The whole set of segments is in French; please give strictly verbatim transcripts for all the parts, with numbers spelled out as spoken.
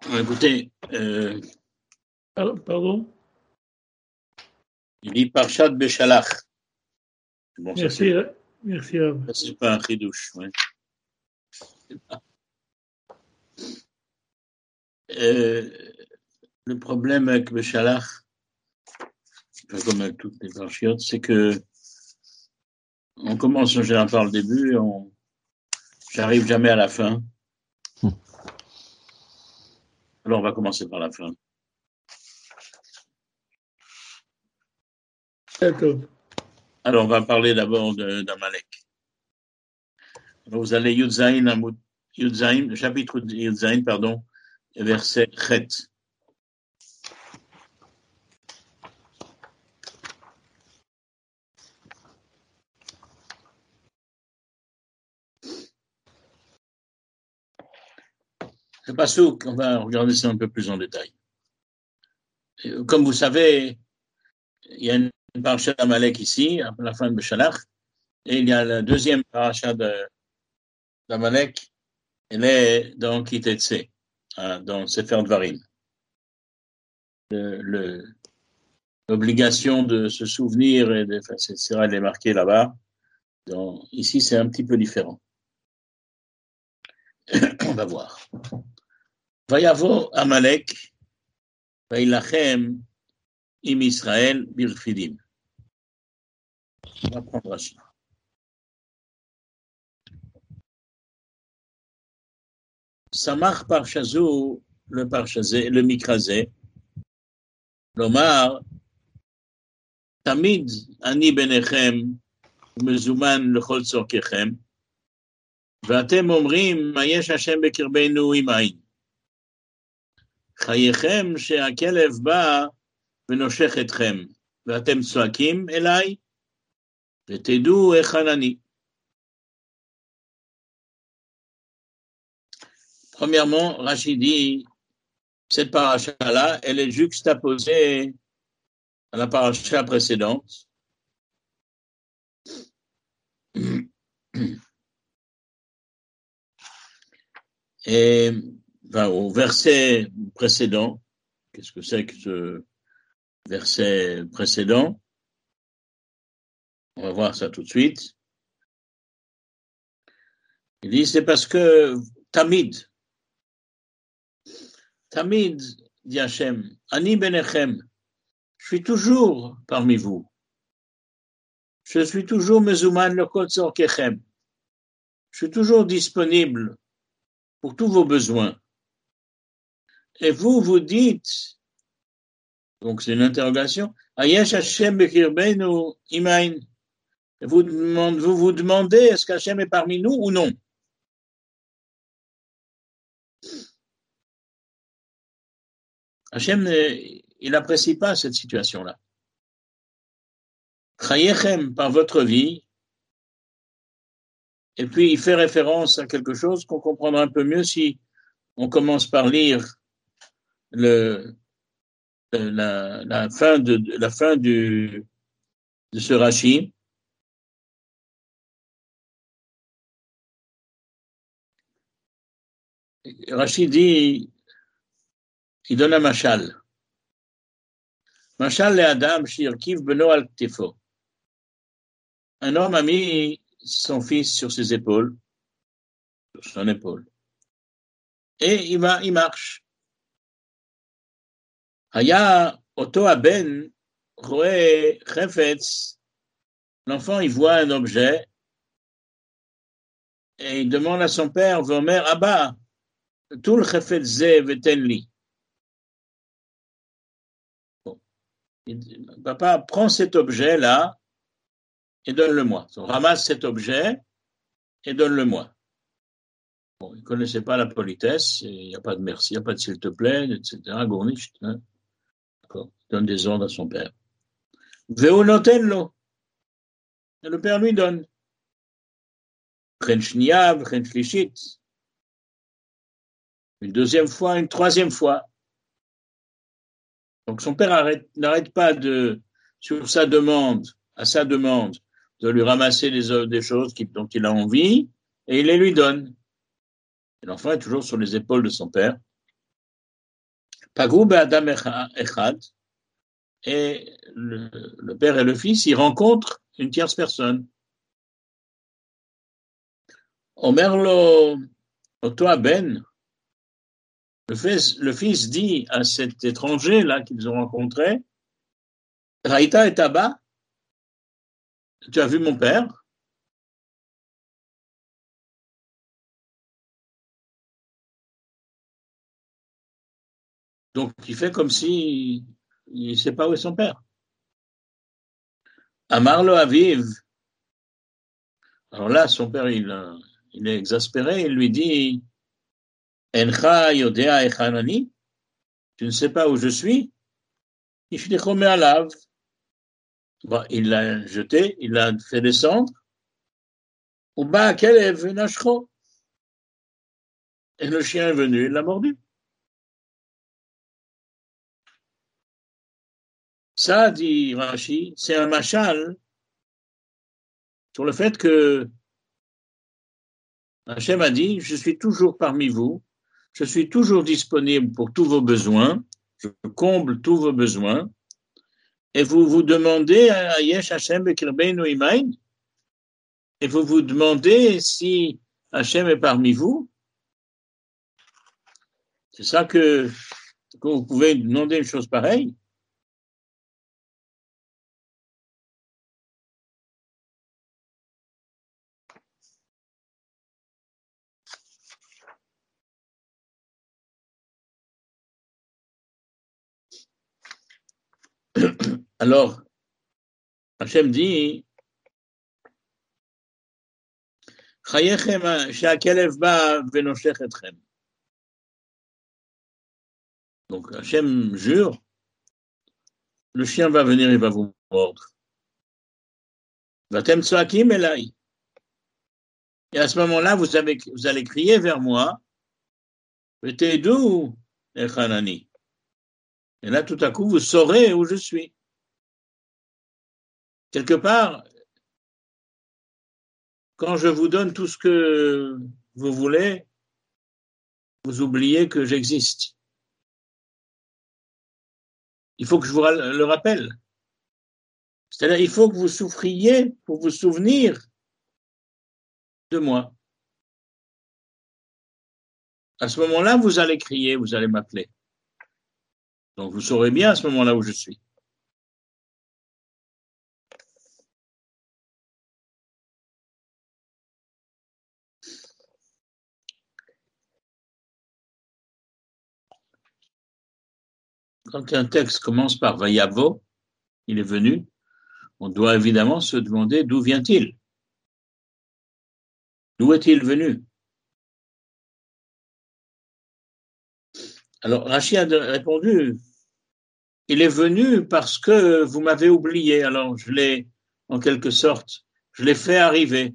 Écoutez, euh, Pardon? il dit Parshat Beshalach. Bon, merci, ça, c'est, merci. Rav. ça, c'est pas un chidouche. Ouais. Euh, le problème avec Beshalach, comme avec toutes les parchiotes, c'est que on commence en général par le début et on j'arrive jamais à la fin. Alors on va commencer par la fin. Alors on va parler d'abord de, d'Amalek. Alors vous allez Yudzaïn, Yudzaïn, chapitre Yudzaïn, pardon, verset Chet. Le passouk, on va regarder ça un peu plus en détail. Comme vous savez, il y a une paracha d'Amalek ici, à la fin de Beshalach, et il y a la deuxième paracha de, d'Amalek, elle est dans Kitetse, hein, dans Sefer Dvarim. Le, le, l'obligation de se souvenir, et de, et cetera, elle est marquée là-bas. Donc, ici, c'est un petit peu différent. On va voir. Vayavo Amalek, Vailachem im Israël birfidim. On va prendre ça. Samach parshazou, le parshazé, le mikrazé, lomar, tamid ani benechem, mezouman lechol tzorkechem, ואתם אומרים, מה יש השם בקרבנו עמאי? חייכם שהכלב בא ונושך אתכם, ואתם צועקים אליי, ותדעו היכן אני. Premièrement, Rashi dit, cette paracha-là, elle est juxtaposée à la paracha précédente. Et enfin, au verset précédent, qu'est-ce que c'est que ce verset précédent? On va voir ça tout de suite. Il dit, c'est parce que Tamid, Tamid, dit Hachem, Ani benechem, je suis toujours parmi vous. Je suis toujours mezouman le kol tzorkechem. Je suis toujours disponible pour tous vos besoins. Et vous, vous dites, donc c'est une interrogation, Ayesh Hashem bekirbeinu imain. Vous, vous vous demandez, est-ce qu'Hachem est parmi nous ou non? Hachem, il n'apprécie pas cette situation-là. Chayechem, par votre vie, et puis il fait référence à quelque chose qu'on comprendra un peu mieux si on commence par lire le, la, la fin de la fin du de ce Rashi. Rashi dit, il donne un machal. Machal le Adam shirkiv beno al ktefo. Un homme a mis son fils sur ses épaules, sur son épaule, et il va, il marche. Haya oto aben roe chefetz. L'enfant, il voit un objet et il demande à son père, Vomer, Abba, tout le chefetz ze vetenli. Bon. Papa, prends cet objet-là et donne-le-moi. Donc, ramasse cet objet et donne-le-moi. Bon, il ne connaissait pas la politesse, il n'y a pas de merci, il n'y a pas de s'il te plaît, et cetera. Gournicht, hein. D'accord. Il donne des ordres à son père. Veu notenlo. Et le père lui donne. Chrenchniav, chrenchlichit. Une deuxième fois, une troisième fois. Donc son père arrête, n'arrête pas de, sur sa demande, à sa demande, de lui ramasser des, des choses qui, dont il a envie, et il les lui donne. Et l'enfant est toujours sur les épaules de son père. Pagou be'adam echad, et le, le père et le fils, ils rencontrent une tierce personne. Omer lo, oto ben, le fils, le fils dit à cet étranger-là qu'ils ont rencontré, Raïta et Taba, tu as vu mon père? Donc, il fait comme si il ne sait pas où est son père. Amarlo Aviv. Alors là, son père, il, il est exaspéré. Il lui dit, Encha yodea echanani, tu ne sais pas où je suis? Ishlichome alav. Bon, il l'a jeté, il l'a fait descendre. Uba kelev nashcho. Et le chien est venu, il l'a mordu. Ça, dit Rashi, c'est un machal sur le fait que Hachem a dit, je suis toujours parmi vous, je suis toujours disponible pour tous vos besoins, je comble tous vos besoins, et vous vous demandez, Yesh Hachem bekirbeinu imain, et vous vous demandez si Hachem est parmi vous. C'est ça que, que vous pouvez demander une chose pareille. Alors, Hachem dit, Chayechem she'akelev ba venoshech etchem. Donc Hachem jure, le chien va venir, il va vous mordre. Vatem tsoakim elai. Et à ce moment-là, vous, avez, vous allez crier vers moi, V'teidou echanani. Et là, tout à coup, vous saurez où je suis. Quelque part, quand je vous donne tout ce que vous voulez, vous oubliez que j'existe. Il faut que je vous le rappelle. C'est-à-dire, il faut que vous souffriez pour vous souvenir de moi. À ce moment-là, vous allez crier, vous allez m'appeler. Donc, vous saurez bien à ce moment-là où je suis. Quand un texte commence par Vayavo, il est venu, on doit évidemment se demander d'où vient-il? D'où est-il venu? Alors, Rashi a répondu, il est venu parce que vous m'avez oublié, alors je l'ai, en quelque sorte, je l'ai fait arriver.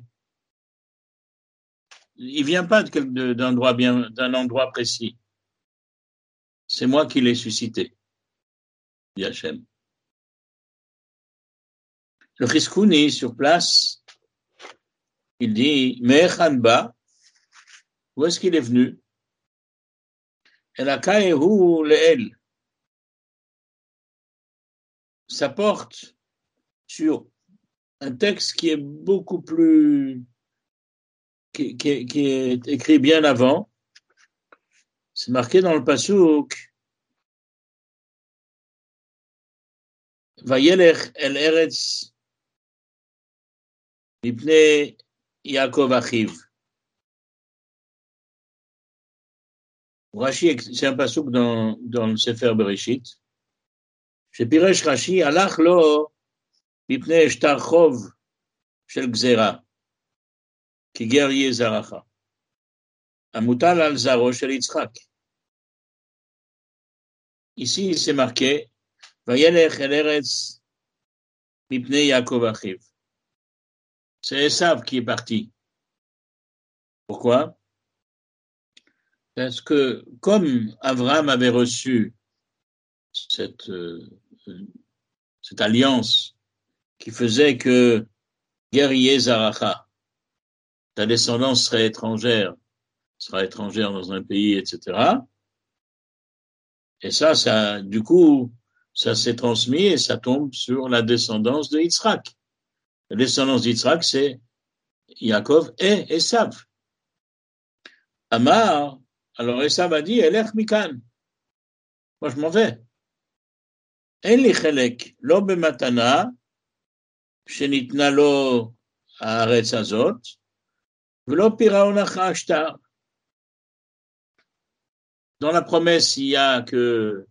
Il vient pas d'un endroit bien, d'un endroit précis. C'est moi qui l'ai suscité, dit Hachem. Le Chizkouni, sur place, il dit, Me'echanba, où est-ce qu'il est venu? Elakaehu le'el. Ça porte sur un texte qui est beaucoup plus, qui, qui, qui est écrit bien avant. C'est marqué dans le Pasuk, Vayelech el eretz mipnei Yaakov achiv. Rashi, c'est un pasuk dans, dans le Sefer Bereshit. Chez Piresh Rashi, alach lo mipnei shtar chov shel gzera, ki ger yezaracha. Amutal al zaro shel Yitzchak. Ici, c'est marqué, Vayelech el eretz mipnei Yaakov achiv. C'est Esav qui est parti. Pourquoi? Parce que comme Abraham avait reçu cette, euh, cette alliance qui faisait que guerrier Zaracha, ta descendance serait étrangère, sera étrangère dans un pays, et cetera. Et ça, ça, du coup, ça s'est transmis et ça tombe sur la descendance de Yitzhak. La descendance d'Yitzhak, c'est Yaakov et Esav. Amar, alors Esav a dit, Elech Mikan. Moi, je m'en vais. En li chelek, lo bematana, shenitna lo haaretz hazot, velo piraon achashtar. Dans la promesse, il y a que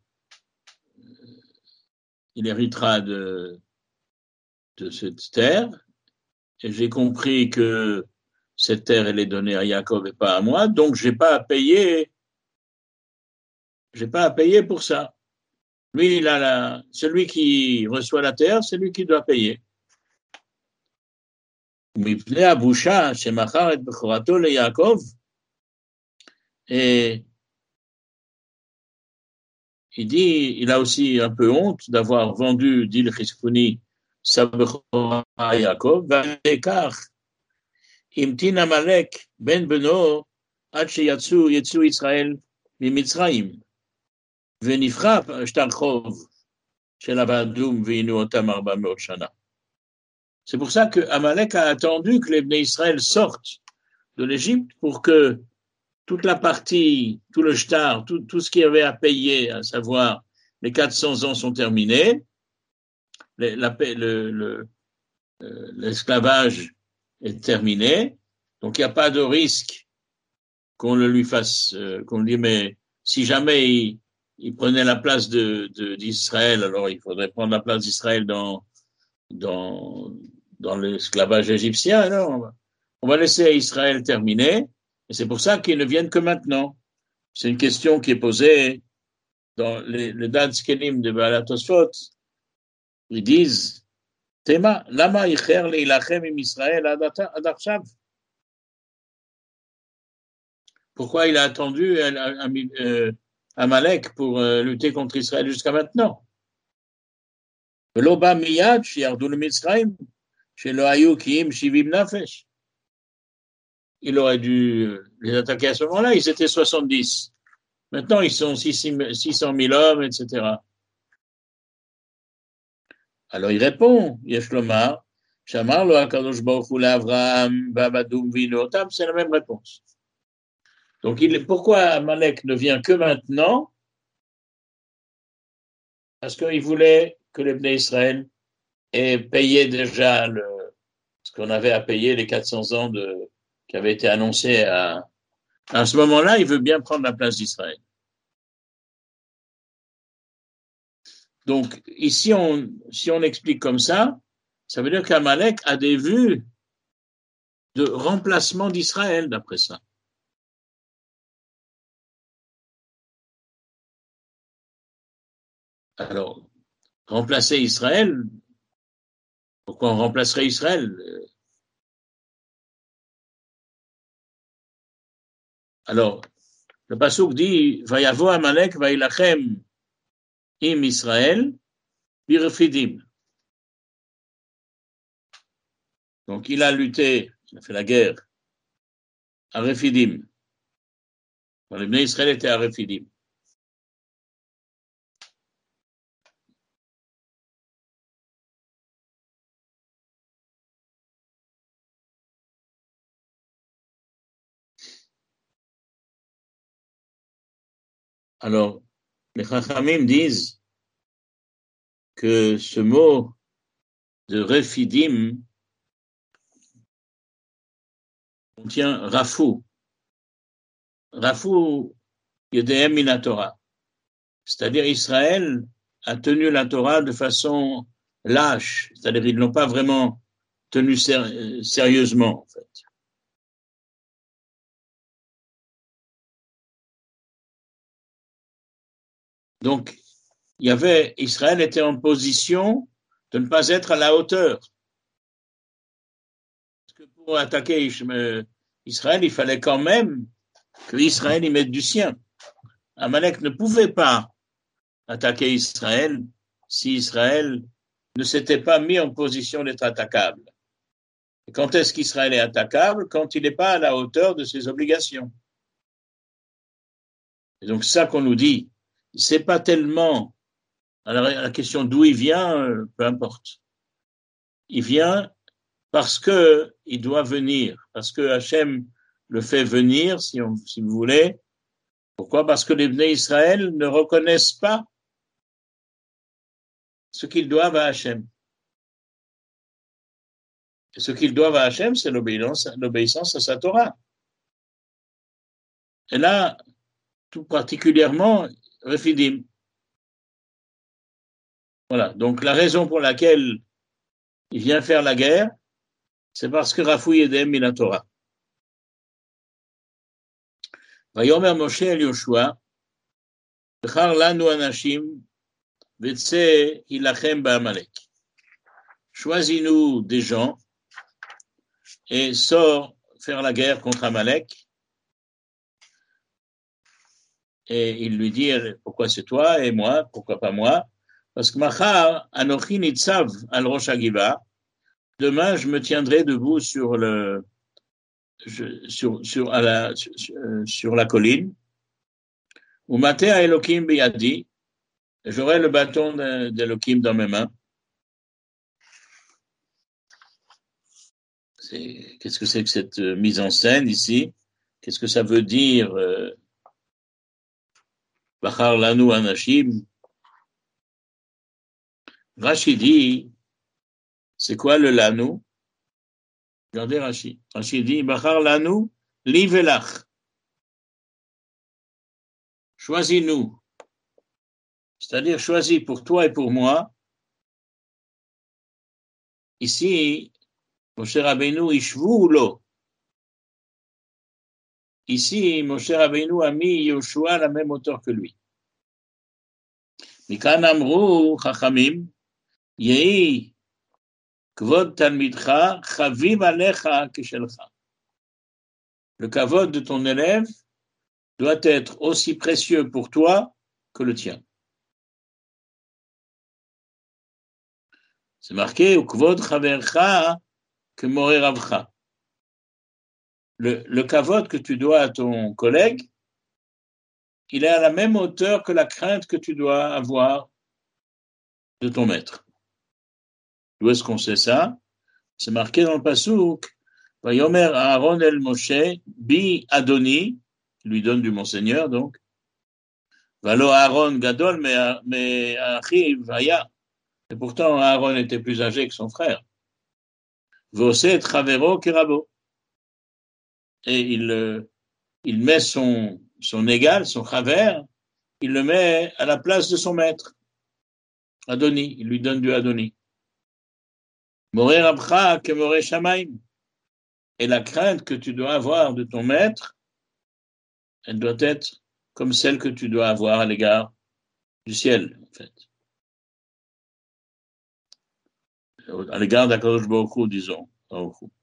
il héritera de, de cette terre. Et j'ai compris que cette terre, elle est donnée à Yaakov et pas à moi, donc j'ai pas à payer, j'ai pas à payer pour ça. Lui, il a la, celui qui reçoit la terre, c'est lui qui doit payer. מפני הבושה שמכר את בכורתו ליעקב, et il dit, il a aussi un peu honte d'avoir vendu, dit le Chizkuni, sa Bechora à Yaakov, וכך המתין עמלק בן בנו עד שיצאו יצאו ישראל ממצרים, ונבחר שטר חוב של עבדום ועינו אותם ארבע מאות שנה. C'est pour ça que Amalek a attendu que les Bnei Israël sortent de l'Égypte pour que toute la partie, tout le shtar, tout, tout ce qu'il y avait à payer, à savoir les quatre cents ans sont terminés, les, la, le, le, l'esclavage est terminé, donc il n'y a pas de risque qu'on le lui fasse, euh, qu'on lui dise, mais si jamais il, il prenait la place de, de, d'Israël, alors il faudrait prendre la place d'Israël dans, dans, dans l'esclavage égyptien, alors on va, on va laisser Israël terminer, et c'est pour ça qu'ils ne viennent que maintenant. C'est une question qui est posée dans les, les Dan Skenim de Baal HaTosfot. Ils disent, Tema, lama icher leilachem im Israël ad achshav? Pourquoi il a attendu euh, Amalek pour euh, lutter contre Israël jusqu'à maintenant? Velo ba miyad sheyardu lemitzrayim shelo hayu kiim shivim nafesh. Il aurait dû les attaquer à ce moment-là, ils étaient soixante-dix. Maintenant, ils sont six cent mille hommes, et cetera. Alors, il répond, Yesh lomar, Shamar lo hakadosh baruch hu le'Avraham v'avadum v'inotam, c'est la même réponse. Donc, il, pourquoi Amalek ne vient que maintenant? Parce qu'il voulait que les Bnei Israël aient payé déjà le, ce qu'on avait à payer, les quatre cents ans de, qui avaient été annoncés à, à ce moment-là, il veut bien prendre la place d'Israël. Donc, ici, on, si on explique comme ça, ça veut dire qu'Amalek a des vues de remplacement d'Israël, d'après ça. Alors, remplacer Israël, pourquoi on remplacerait Israël? Alors, le pasuk dit, Vayavo Amalek vailachem im Israël birefidim. Donc, il a lutté, il a fait la guerre à Refidim. Quand les Bnei Israël étaient à Refidim. Alors, les Chachamim disent que ce mot de Refidim contient Rafou. Rafou Yedehem min Torah. C'est-à-dire Israël a tenu la Torah de façon lâche. C'est-à-dire ils ne l'ont pas vraiment tenu ser- sérieusement, en fait. Donc, il y avait, Israël était en position de ne pas être à la hauteur. Parce que pour attaquer Israël, il fallait quand même que Israël y mette du sien. Amalek ne pouvait pas attaquer Israël si Israël ne s'était pas mis en position d'être attaquable. Et quand est-ce qu'Israël est attaquable? Quand il n'est pas à la hauteur de ses obligations. Et donc, c'est ça qu'on nous dit. c'est pas tellement, alors la question d'où il vient, euh, peu importe. Il vient parce que il doit venir, parce que Hachem le fait venir, si, on, si vous voulez. Pourquoi? Parce que les Bnei Israël ne reconnaissent pas ce qu'ils doivent à Hachem. Et ce qu'ils doivent à Hachem, c'est l'obéissance, l'obéissance à sa Torah. Et là, tout particulièrement, Refidim. Voilà. Donc, la raison pour laquelle il vient faire la guerre, c'est parce que Rafou Yedem il a Torah. Vayomer Moshe el Yoshua, Bechar lanu anashim, vetse hilachem ba'amalek. Choisis-nous des gens et sors faire la guerre contre Amalek. Et il lui dit, pourquoi c'est toi et moi, pourquoi pas moi? Parce que Machar, Anochi Nitzav al Rosh Hagiva, demain je me tiendrai debout sur le, je, sur, sur, à la, sur, sur la colline. Ou Matea Elohim biyadi, j'aurai le bâton d'Elohim dans mes mains. C'est, qu'est-ce que c'est que cette mise en scène ici? Qu'est-ce que ça veut dire? Bachar lanu anashim. Rashi dit, c'est quoi le lanu? Regardez Rashi. Rashi dit, Bachar lanu li velach. Choisis-nous. C'est-à-dire, choisis pour toi et pour moi. Ici, Moshe Rabbeinu ishvu lo. Ici, Moshe Rabbeinu a mis Yoshua à la même hauteur que lui. Mikan amru chachamim, yehi kvod talmidcha, chaviv alecha keshelcha. Le kavod de ton élève doit être aussi précieux pour toi que le tien. C'est marqué au kvod chavercha que moré ravcha. Le, le kavod que tu dois à ton collègue, il est à la même hauteur que la crainte que tu dois avoir de ton maître. D'où est-ce qu'on sait ça? C'est marqué dans le pasouk. Vayomer Aaron el Moshe bi Adoni, qui lui donne du Monseigneur donc. Valo Aaron gadol mais achiv haya. Et pourtant Aaron était plus âgé que son frère. Voset chavero kirabo. Et il, il met son, son égal, son chaver, il le met à la place de son maître. Adoni, il lui donne du Adoni. Moré rabcha que moré shamaim. Et la crainte que tu dois avoir de ton maître, elle doit être comme celle que tu dois avoir à l'égard du ciel, en fait. À l'égard d'Akadosh Baruch Hu, disons. Baruch Hu.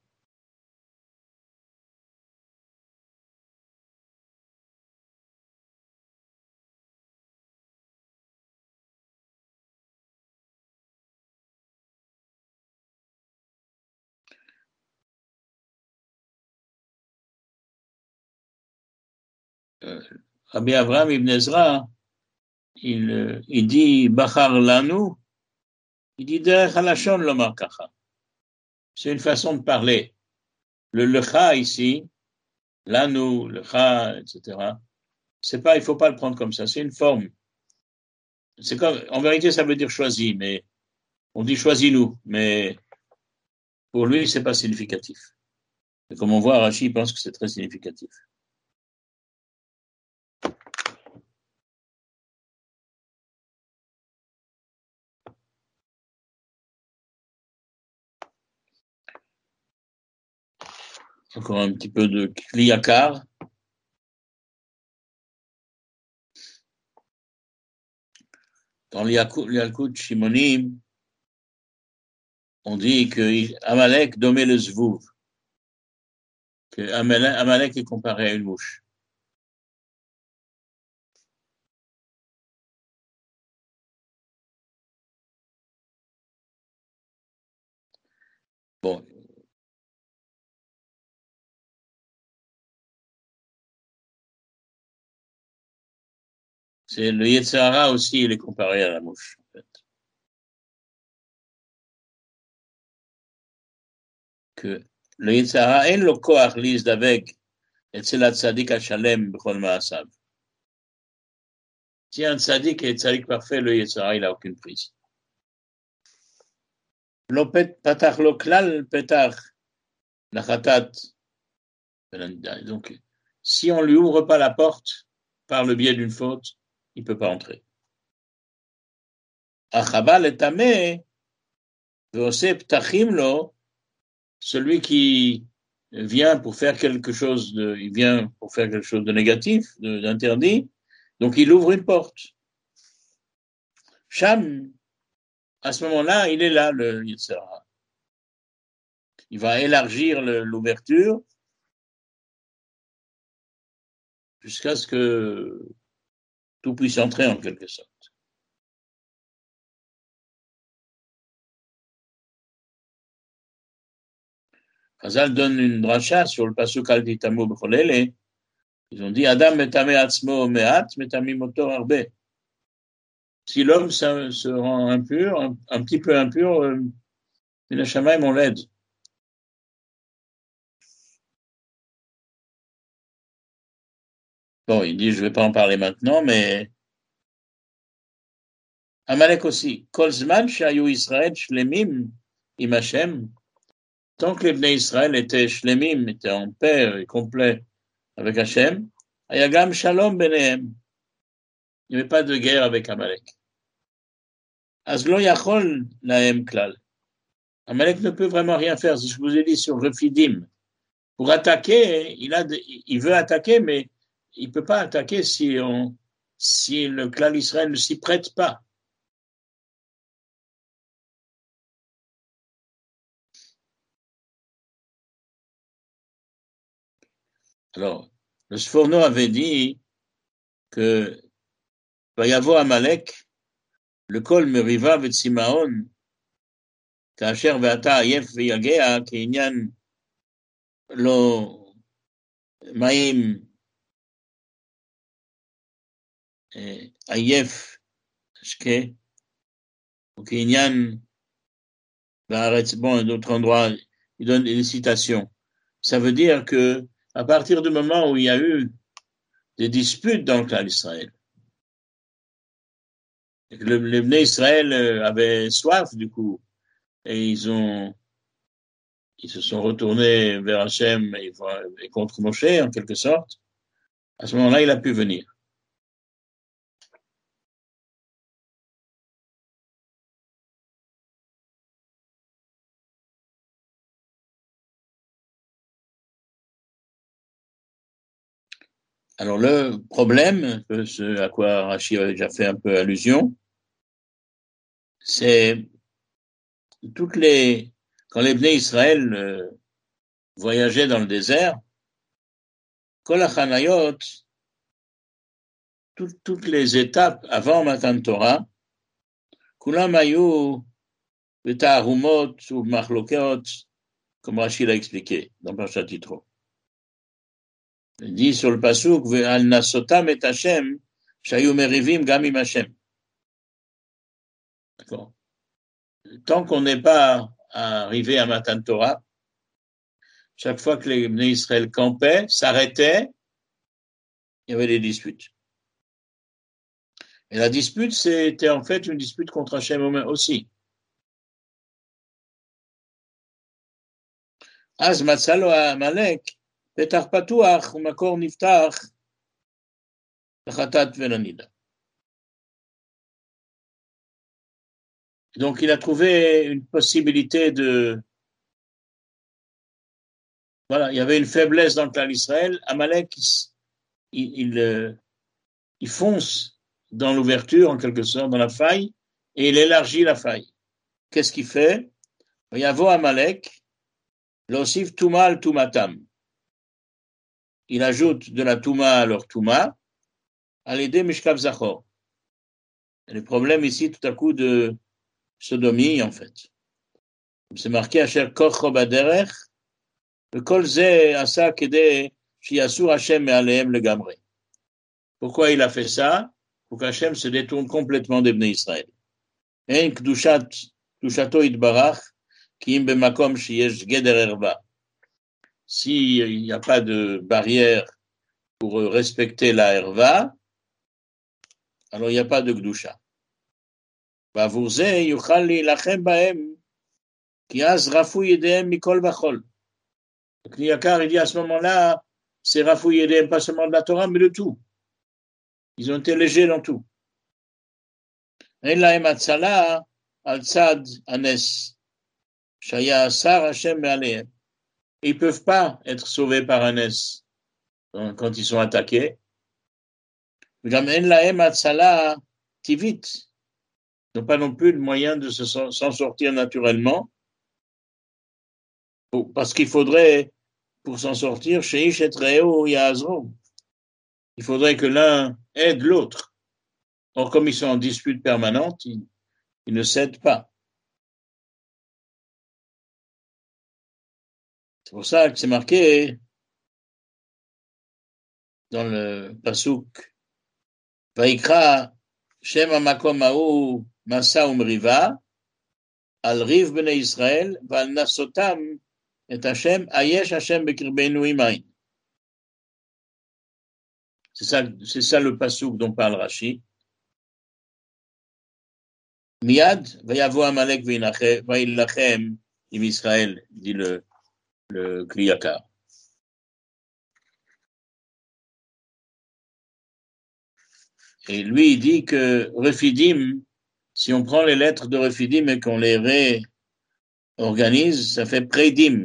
Euh, Rabbi Avraham ibn Ezra, il, il dit Bachar lanu, il dit derech halashon lomar kacha. C'est une façon de parler. Le lecha ici, lanu, lecha, et cetera. C'est pas, il faut pas le prendre comme ça. C'est une forme. C'est comme, en vérité, ça veut dire choisi, mais on dit choisis-nous, mais pour lui, c'est pas significatif. Et comme on voit, Rashi pense que c'est très significatif. Encore un petit peu de Kliyakar. Dans l'Yalkut Shimonim, on dit que Amalek domait le Zvouv, que Amalek est comparé à une mouche. Bon. C'est le Yetzer Hara aussi, il est comparé à la mouche, en fait. Que le Yetzer Hara, אין לו כוח להזדבק אצל הצדיק השלם בכל מעשיו. Si un tzaddik est tzaddik parfait, le Yetzer Hara, il n'a aucune prise. לא פתח לו כלל פתח לחטאת. Donc, si on ne lui ouvre pas la porte par le biais d'une faute, il ne peut pas entrer. Achabal et tamé, ve'oseh ptachim lo, celui qui vient pour faire quelque chose de, il vient pour faire quelque chose de négatif, de, d'interdit, donc il ouvre une porte. Sham, à ce moment-là, il est là, le Yetzer Hara. Il va élargir le, l'ouverture jusqu'à ce que tout puisse entrer en quelque sorte. Chazal donne une dracha sur le pasuk al titamu b'chol ele. Ils ont dit Adam metame atzmo me'at, metami motor arbe. Si l'homme se, se rend impur, un, un petit peu impur, euh, mina shamayim on l'aide. Bon, il dit je ne vais pas en parler maintenant, mais Amalek aussi. Kol zman shayu Israël shlemim im Hashem. Tant que les Bnei Israël étaient shlemim, étaient en paix et complets avec Hashem, ayagam shalom benehem. Il n'y avait pas de guerre avec Amalek. Az lo yachol lahem klal. Amalek ne peut vraiment rien faire. C'est ce que je vous ai dit sur Refidim. Pour attaquer, il, a de, il veut attaquer, mais il ne peut pas attaquer si, on, si le clan Israël ne s'y prête pas. Alors, le Sforno avait dit que Vayavo Amalek, le kol meriva vetsimaon, כאשר ואתה עייף ויגע כעניין לא מים עייף השקה, ou כעניין בארץ, bon, d'autres endroits, il donne des citations. Ça veut dire que à partir du moment où il y a eu des disputes dans le clan d'Israël, le, les Bnei Israël avaient soif du coup, et ils ont, ils se sont retournés vers Hachem et, et contre Moshe en quelque sorte. À ce moment-là, il a pu venir. Alors le problème, ce à quoi Rashi avait déjà fait un peu allusion, c'est toutes les quand les Bnei Israël euh, voyageaient dans le désert, Kol hachanayot, tout, toutes les étapes avant Matan Torah, Kulam hayu beta'arumot ou machlokeot, comme Rashi l'a expliqué dans Parashat Yitro. Il dit sur le pasuk ve'al nasotam et Hashem shayu merivim gam im Hashem. D'accord. Tant qu'on n'est pas arrivé à Matan Torah, chaque fois que les Bnei Israël campaient, s'arrêtaient, il y avait des disputes. Et la dispute, c'était en fait une dispute contre Hashem aussi. Az matzalo Amalek, petach patuach, umakor niftach, lachatat velanida. Donc il a trouvé une possibilité de... Voilà, il y avait une faiblesse dans le clan d'Israël. Amalek, il, il, il fonce dans l'ouverture, en quelque sorte, dans la faille, et il élargit la faille. Qu'est-ce qu'il fait? Yavo Amalek, l'osif Touma al Toumatam. Il ajoute de la Touma à leur Touma, à l'aider Mishkav Zachor. Et le problème ici, tout à coup, de sodomie, en fait. C'est marqué Asher Koch Baderech, le Kol Ze Asa Kede Shiasur Hashem Me'alehem le Gamre. Pourquoi il a fait ça? pour qu'Hachem se détourne complètement des Bnei Israël. En kdushat, kdushato itbarach, ki im bemakom sheyesh geder erva. S'il n'y a pas de barrière pour respecter la erva, alors il n'y a pas de kdusha. בעבור זה יוכל להילחם בהם, כי אז רפו ידיהם מכל וכול. Le Kli Yakar, il dit à ce moment-là, c'est rafou yedem, pas seulement de la Torah, mais de tout. Ils ont été légers dans tout. En lahem hatzala al tzad anes, shaya asar Hashem me'alehem. Ils ne peuvent pas être sauvés par un nes quand ils sont attaqués. En lahem hatzala tivit. Ils n'ont pas non plus le moyen de se, s'en sortir naturellement, parce qu'il faudrait, pour s'en sortir, sheish et reo ya'azro. Il faudrait que l'un aide l'autre. Or, comme ils sont en dispute permanente, ils, ils ne cèdent pas. C'est pour ça que c'est marqué dans le pasuk Vaikra Shem hamakom ha'u Masa umriva al riv bnei Israël val nasotam et Hashem ayesh Hashem bekirbenu imain. C'est ça, c'est ça le pasuk dont parle Rashi. Miad vayavo Amalek vailachem im Israël, dit le le Kli Yakar. Et lui il dit que Refidim, si on prend les lettres de Refidim et qu'on les réorganise, ça fait Predim.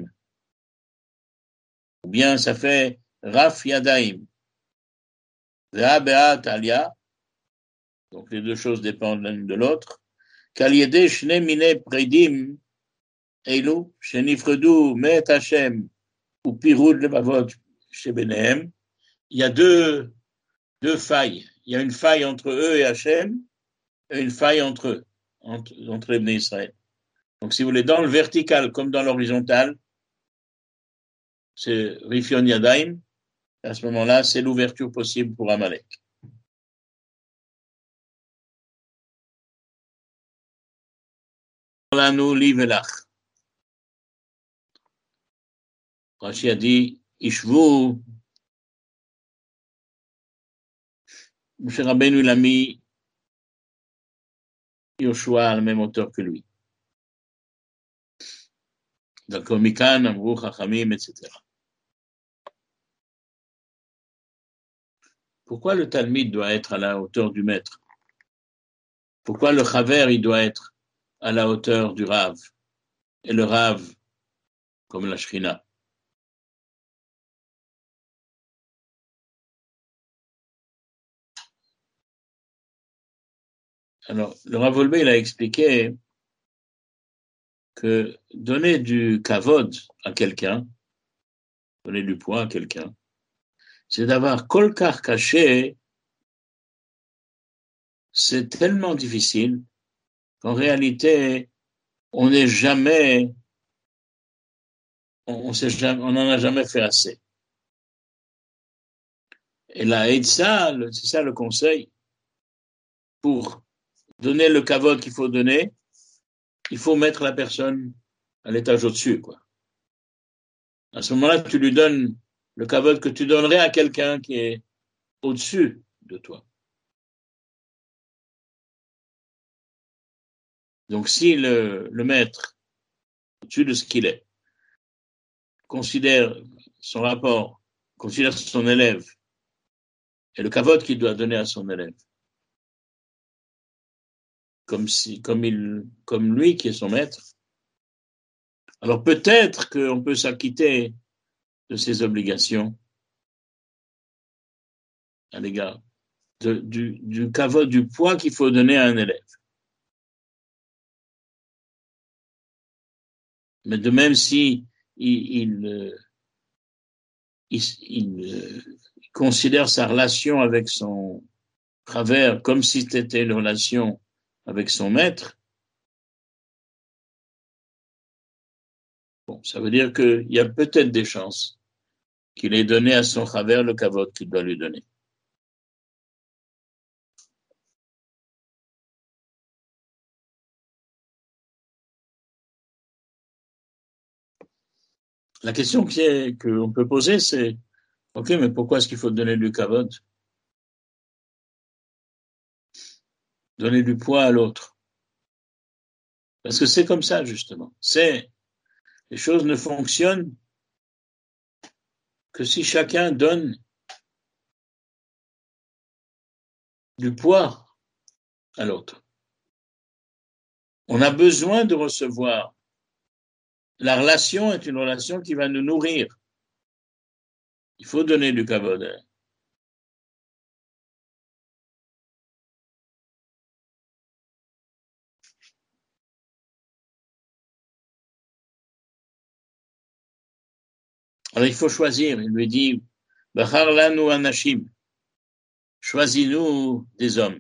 Ou bien ça fait Raf Yadaim. Ve'a Be'a Talia. Donc les deux choses dépendent l'une de l'autre. Kal yedei shne mine Predim, Eilu, shenifredu me'et Hashem, ou pirud levavot shebenehem. Il y a deux, deux failles. Il y a une faille entre eux et Hashem, et une faille entre eux, entre, entre les Bnei Israël. Donc, si vous voulez, dans le vertical comme dans l'horizontal, c'est Rifion Yadaim. À ce moment-là, c'est l'ouverture possible pour Amalek. Rashi a dit, Ishvu, Moshe Rabbeinu l'a mis Yoshua à la même hauteur que lui. Donc, Mikan, Amrou, Chachamim, et cetera. Pourquoi le Talmid doit être à la hauteur du maître? Pourquoi le Chaver, il doit être à la hauteur du Rav? Et le Rav, comme la Shrina. Alors, le Rav Wolbe, il a expliqué que donner du kavod à quelqu'un, donner du poids à quelqu'un, c'est d'avoir kolkar caché, c'est tellement difficile qu'en réalité, on n'est jamais, on n'en a jamais fait assez. Et là, et ça, c'est ça le conseil, pour donner le kavod qu'il faut donner, il faut mettre la personne à l'étage au-dessus, quoi. À ce moment-là, tu lui donnes le kavod que tu donnerais à quelqu'un qui est au-dessus de toi. Donc, si le, le maître, au-dessus de ce qu'il est, considère son rapport, considère son élève, et le kavod qu'il doit donner à son élève, comme si, comme il, comme lui qui est son maître, alors peut-être qu'on peut s'acquitter de ses obligations à l'égard de, du, du kavod, du poids qu'il faut donner à un élève. Mais de même si il, il, il, il considère sa relation avec son travers comme si c'était une relation avec son maître, bon, ça veut dire qu'il y a peut-être des chances qu'il ait donné à son travers le kavod qu'il doit lui donner. La question qu'on peut poser, c'est, ok, mais pourquoi est-ce qu'il faut donner du kavod? Donner du poids à l'autre. Parce que c'est comme ça, justement. C'est, les choses ne fonctionnent que si chacun donne du poids à l'autre. On a besoin de recevoir. La relation est une relation qui va nous nourrir. Il faut donner du kavod. Alors il faut choisir. Il lui dit, Bachar lanu anashim. Choisis-nous des hommes.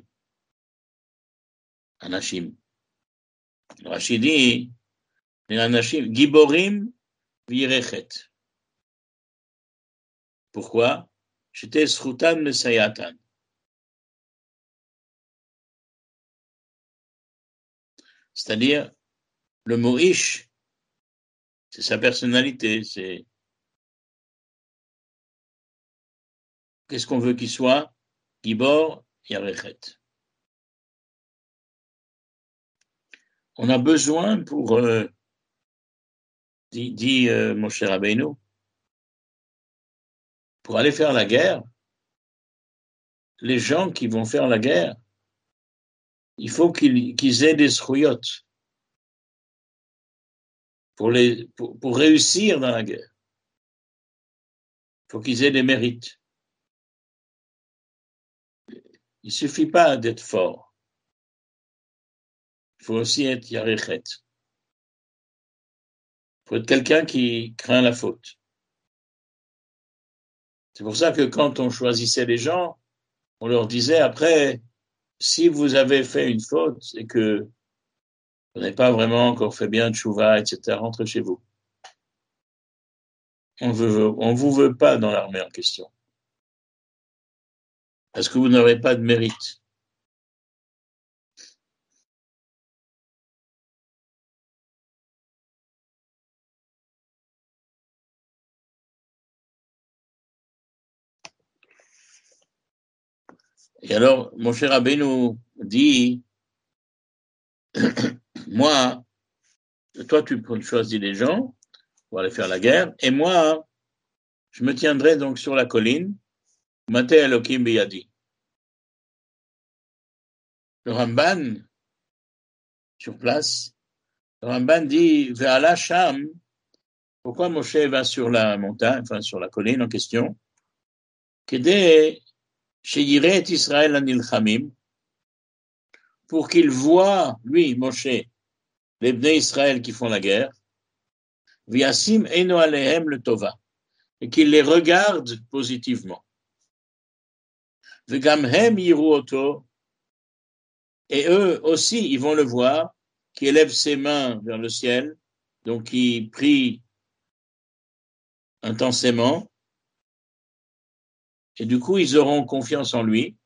Anashim. Rachid dit, les anashim, giborim virechet. Pourquoi? J'étais srutan mesayatan. C'est-à-dire, le mot ish, c'est sa personnalité, c'est qu'est-ce qu'on veut qu'il soit? Gibor yarechet. On a besoin pour, euh, dit, dit euh, mon cher Rabbeinu, pour aller faire la guerre, les gens qui vont faire la guerre, il faut qu'ils, qu'ils aient des srouillottes pour, les, pour, pour réussir dans la guerre. Il faut qu'ils aient des mérites. Il ne suffit pas d'être fort. Il faut aussi être yarechet. Il faut être quelqu'un qui craint la faute. C'est pour ça que quand on choisissait les gens, on leur disait après, si vous avez fait une faute et que vous n'avez pas vraiment encore fait bien de tchouva, et cetera, rentrez chez vous. On veut, on vous veut pas dans l'armée en question. Parce que vous n'aurez pas de mérite. Et alors, mon cher Abbé nous dit, moi, toi, tu choisis les gens pour aller faire la guerre, et moi, je me tiendrai donc sur la colline, Mate Elokim Biyadi. Le Ramban, sur place, le Ramban dit, Ve'ala Sham, pourquoi Moshe va sur la montagne, enfin sur la colline en question, Kede Sheyiret Israël Anilchamim, pour qu'il voit, lui, Moshe, les Bnei Israël qui font la guerre, Viasim Eno Alehem le Tova, et qu'il les regarde positivement. Vegam Hem Yiru Oto, et eux aussi, ils vont le voir, qui élève ses mains vers le ciel, donc qui prie intensément, et du coup, ils auront confiance en lui,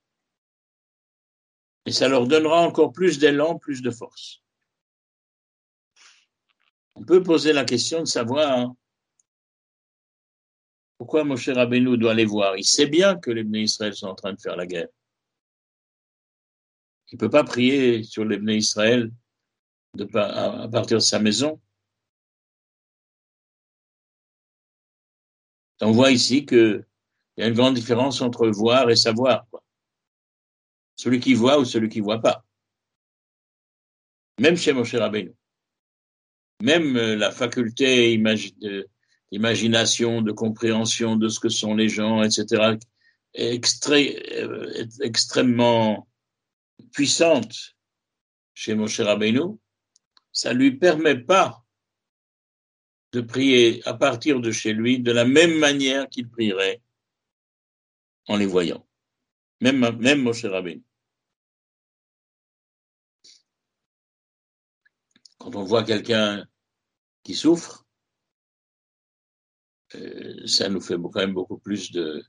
et ça leur donnera encore plus d'élan, plus de force. On peut poser la question de savoir hein, pourquoi Moshe Rabbeinu doit les voir. Il sait bien que les Bnei Israël sont en train de faire la guerre. Il ne peut pas prier sur les Bnei Israël de, à, à partir de sa maison. On voit ici qu'il y a une grande différence entre voir et savoir. Quoi. Celui qui voit ou celui qui ne voit pas. Même chez Moshe Rabbeinu. Même la faculté d'imagination, de compréhension de ce que sont les gens, et cetera, est, extré, est extrêmement puissante chez Moshe Rabbeinu. Ça ne lui permet pas de prier à partir de chez lui de la même manière qu'il prierait en les voyant. Même, même Moshe Rabbeinu. Quand on voit quelqu'un qui souffre, euh, ça nous fait quand même beaucoup plus de,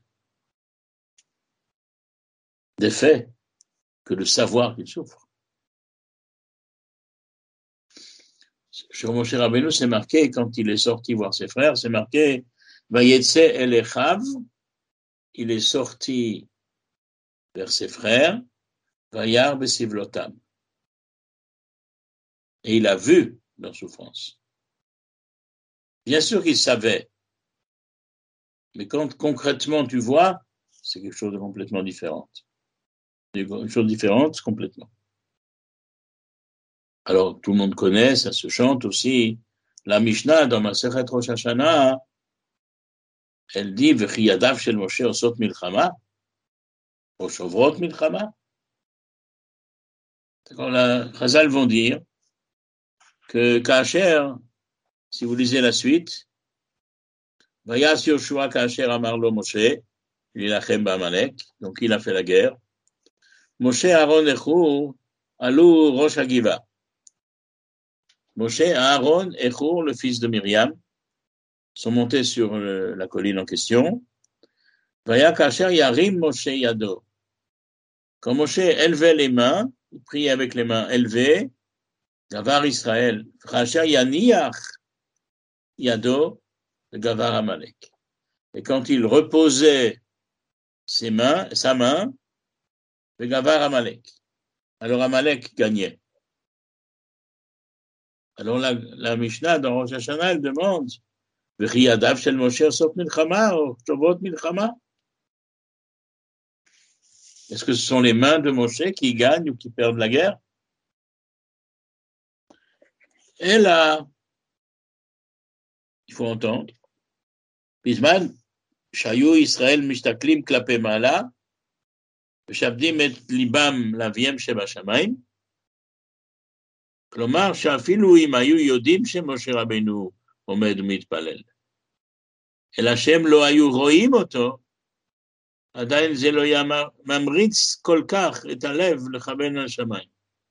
d'effet que de savoir qu'il souffre. Sur Moshe Rabbeinu, c'est marqué, quand il est sorti voir ses frères, c'est marqué Vayetse el Echav, il est sorti vers ses frères, Vayar besivlotam. Et il a vu leur souffrance. Bien sûr qu'il savait, mais quand concrètement tu vois, c'est quelque chose de complètement différent. Une chose différente complètement. Alors, tout le monde connaît, ça se chante aussi. La Mishnah, dans Masechet Rosh Hashanah, elle dit, V'chi yadav shel Moshe osot milchama, ou shovrot milchama. Les Chazal vont dire que Kacher, si vous lisez la suite, Vayas Yoshua Kacher amar lo Moshe, Lilachem ba'Amalek, donc il a fait la guerre. Moshe Aaron Echur, alou Rosh Hagiva. Moshe, Aaron et Hur, le fils de Myriam, sont montés sur le, la colline en question. Vaya kasher yarim Moshe yado. Quand Moshe élevait les mains, il priait avec les mains élevées, Gavar Israël. Kasher yaniach yado, le Gavar Amalek. Et quand il reposait ses mains, sa main, le Gavar Amalek. Alors Amalek gagnait. Alors la, la Mishnah dans Rosh Hashanah, elle demande V'chi yadav shel Moshe osot milchama ou shovot milchama. Est-ce que ce sont les mains de Moshe qui gagnent ou qui perdent la guerre? Et là, il faut entendre. Bisman, Shayu Israël mishtaklim klape mala, v'shavdim et libam laviem sheba shamayim. כלומר, שאפילו אם היו יודעים שמשה רבנו עומד ומתפלל, אלא שהם לא היו רואים אותו, עדיין זה לא היה ממריץ כל כך את הלב לכוון לשמיים.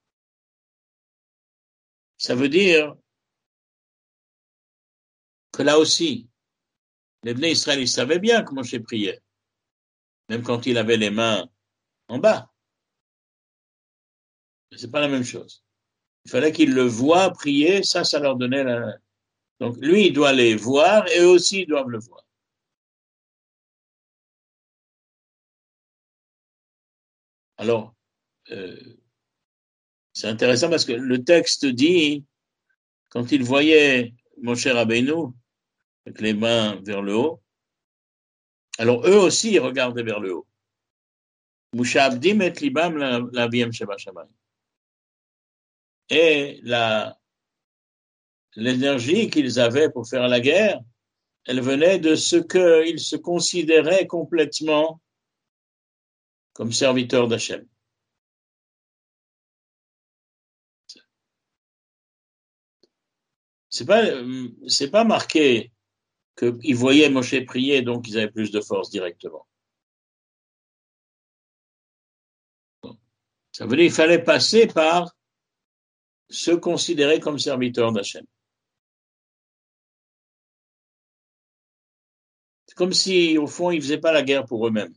Ça veut dire que là aussi, les Bnei Israël, ils savaient bien que Moshe priait, même quand il avait les mains en bas. Mais c'est pas la même chose. Il fallait qu'ils le voient prier, ça, ça leur donnait la... Donc, lui, il doit les voir, et eux aussi, ils doivent le voir. Alors, euh, c'est intéressant parce que le texte dit, quand il voyait Moshe Rabbeinu, avec les mains vers le haut, alors eux aussi, ils regardaient vers le haut. Musha abdim et libam laviem sheba shamayim. Et la, l'énergie qu'ils avaient pour faire la guerre, elle venait de ce qu'ils se considéraient complètement comme serviteurs d'Hachem. C'est pas, c'est pas marqué qu'ils voyaient Moshe prier, donc ils avaient plus de force directement. Ça veut dire qu'il fallait passer par se considérer comme serviteurs d'Hachem. C'est comme si, au fond, ils ne faisaient pas la guerre pour eux-mêmes.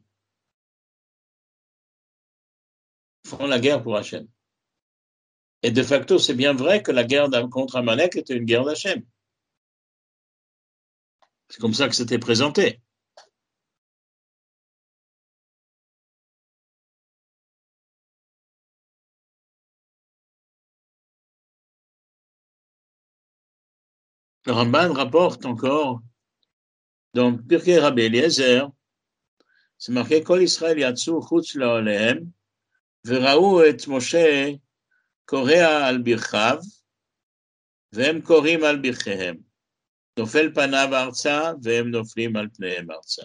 Ils font la guerre pour Hachem. Et de facto, c'est bien vrai que la guerre contre Amalek était une guerre d'Hachem. C'est comme ça que c'était présenté. Le Ramban rapporte encore dans Pirkei Rabbi Eliezer, c'est marqué Kol Israël yatsu chutz la'olehem v'ra'u et Moshe korea al birchav v'hem korim al birchehem nofel panav arza v'hem noflim al pnehem arza.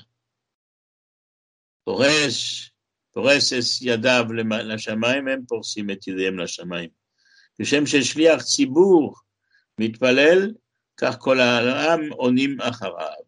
Poresh פורס את ידיו לשמיים, הם פורסים את ידיהם לשמיים. כשם ששליח ציבור מתפלל, כך כל העם עונים אחריו.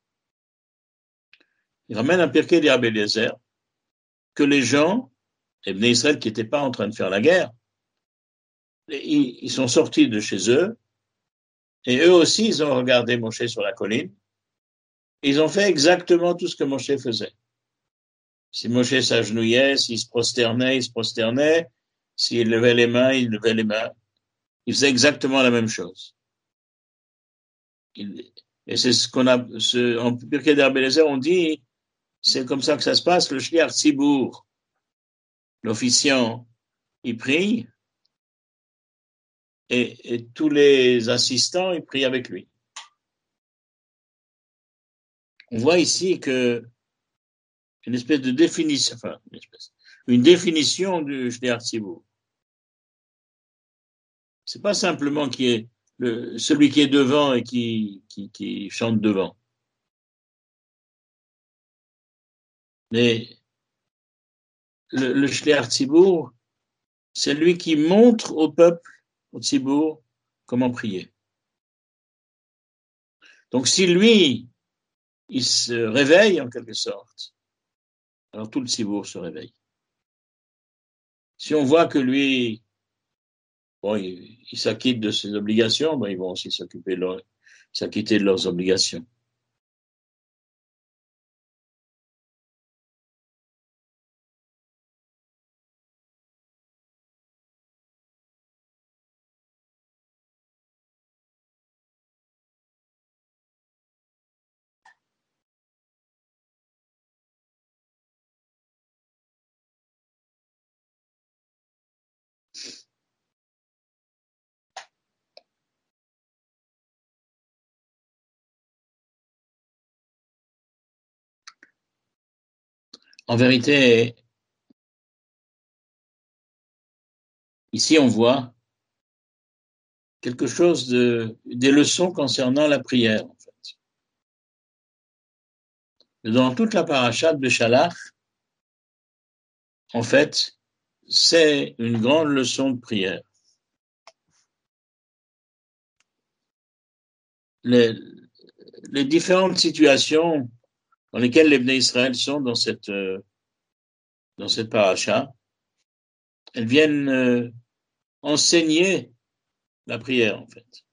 Il ramène un Pirkei de Rabbi Eliezer que les gens, les Bnei Israël qui n'étaient pas en train de faire la guerre, ils, ils sont sortis de chez eux et eux aussi ils ont regardé Moshe sur la colline. Ils ont fait exactement tout ce que Moshe faisait. Si Moshe s'agenouillait, s'il se prosternait, il se prosternait. S'il levait les mains, il levait les mains. Il faisait exactement la même chose. Il, et c'est ce qu'on a, ce, en Pirkei d'Rabbi Eliezer, on dit, c'est comme ça que ça se passe, le Shliach Tzibour, l'officiant, il prie, et, et tous les assistants, ils prient avec lui. On voit ici que une espèce de définition, enfin, une, espèce, une définition du Shliach Tzibour. C'est pas simplement qui est le, celui qui est devant et qui, qui, qui chante devant. Mais le, le Shliach Tzibour, c'est lui qui montre au peuple, au Tzibour, comment prier. Donc si lui, il se réveille en quelque sorte, alors tout le Tzibour se réveille. Si on voit que lui, bon, il, il s'acquitte de ses obligations, bon, ils vont aussi s'occuper de leur, s'acquitter de leurs obligations. En vérité, ici on voit quelque chose de, des leçons concernant la prière, en fait. Dans toute la paracha de Béchalach, en fait, c'est une grande leçon de prière. Les, les différentes situations dans lesquelles les Bnei Israël sont dans cette, euh, dans cette paracha, elles viennent euh, enseigner la prière, en fait.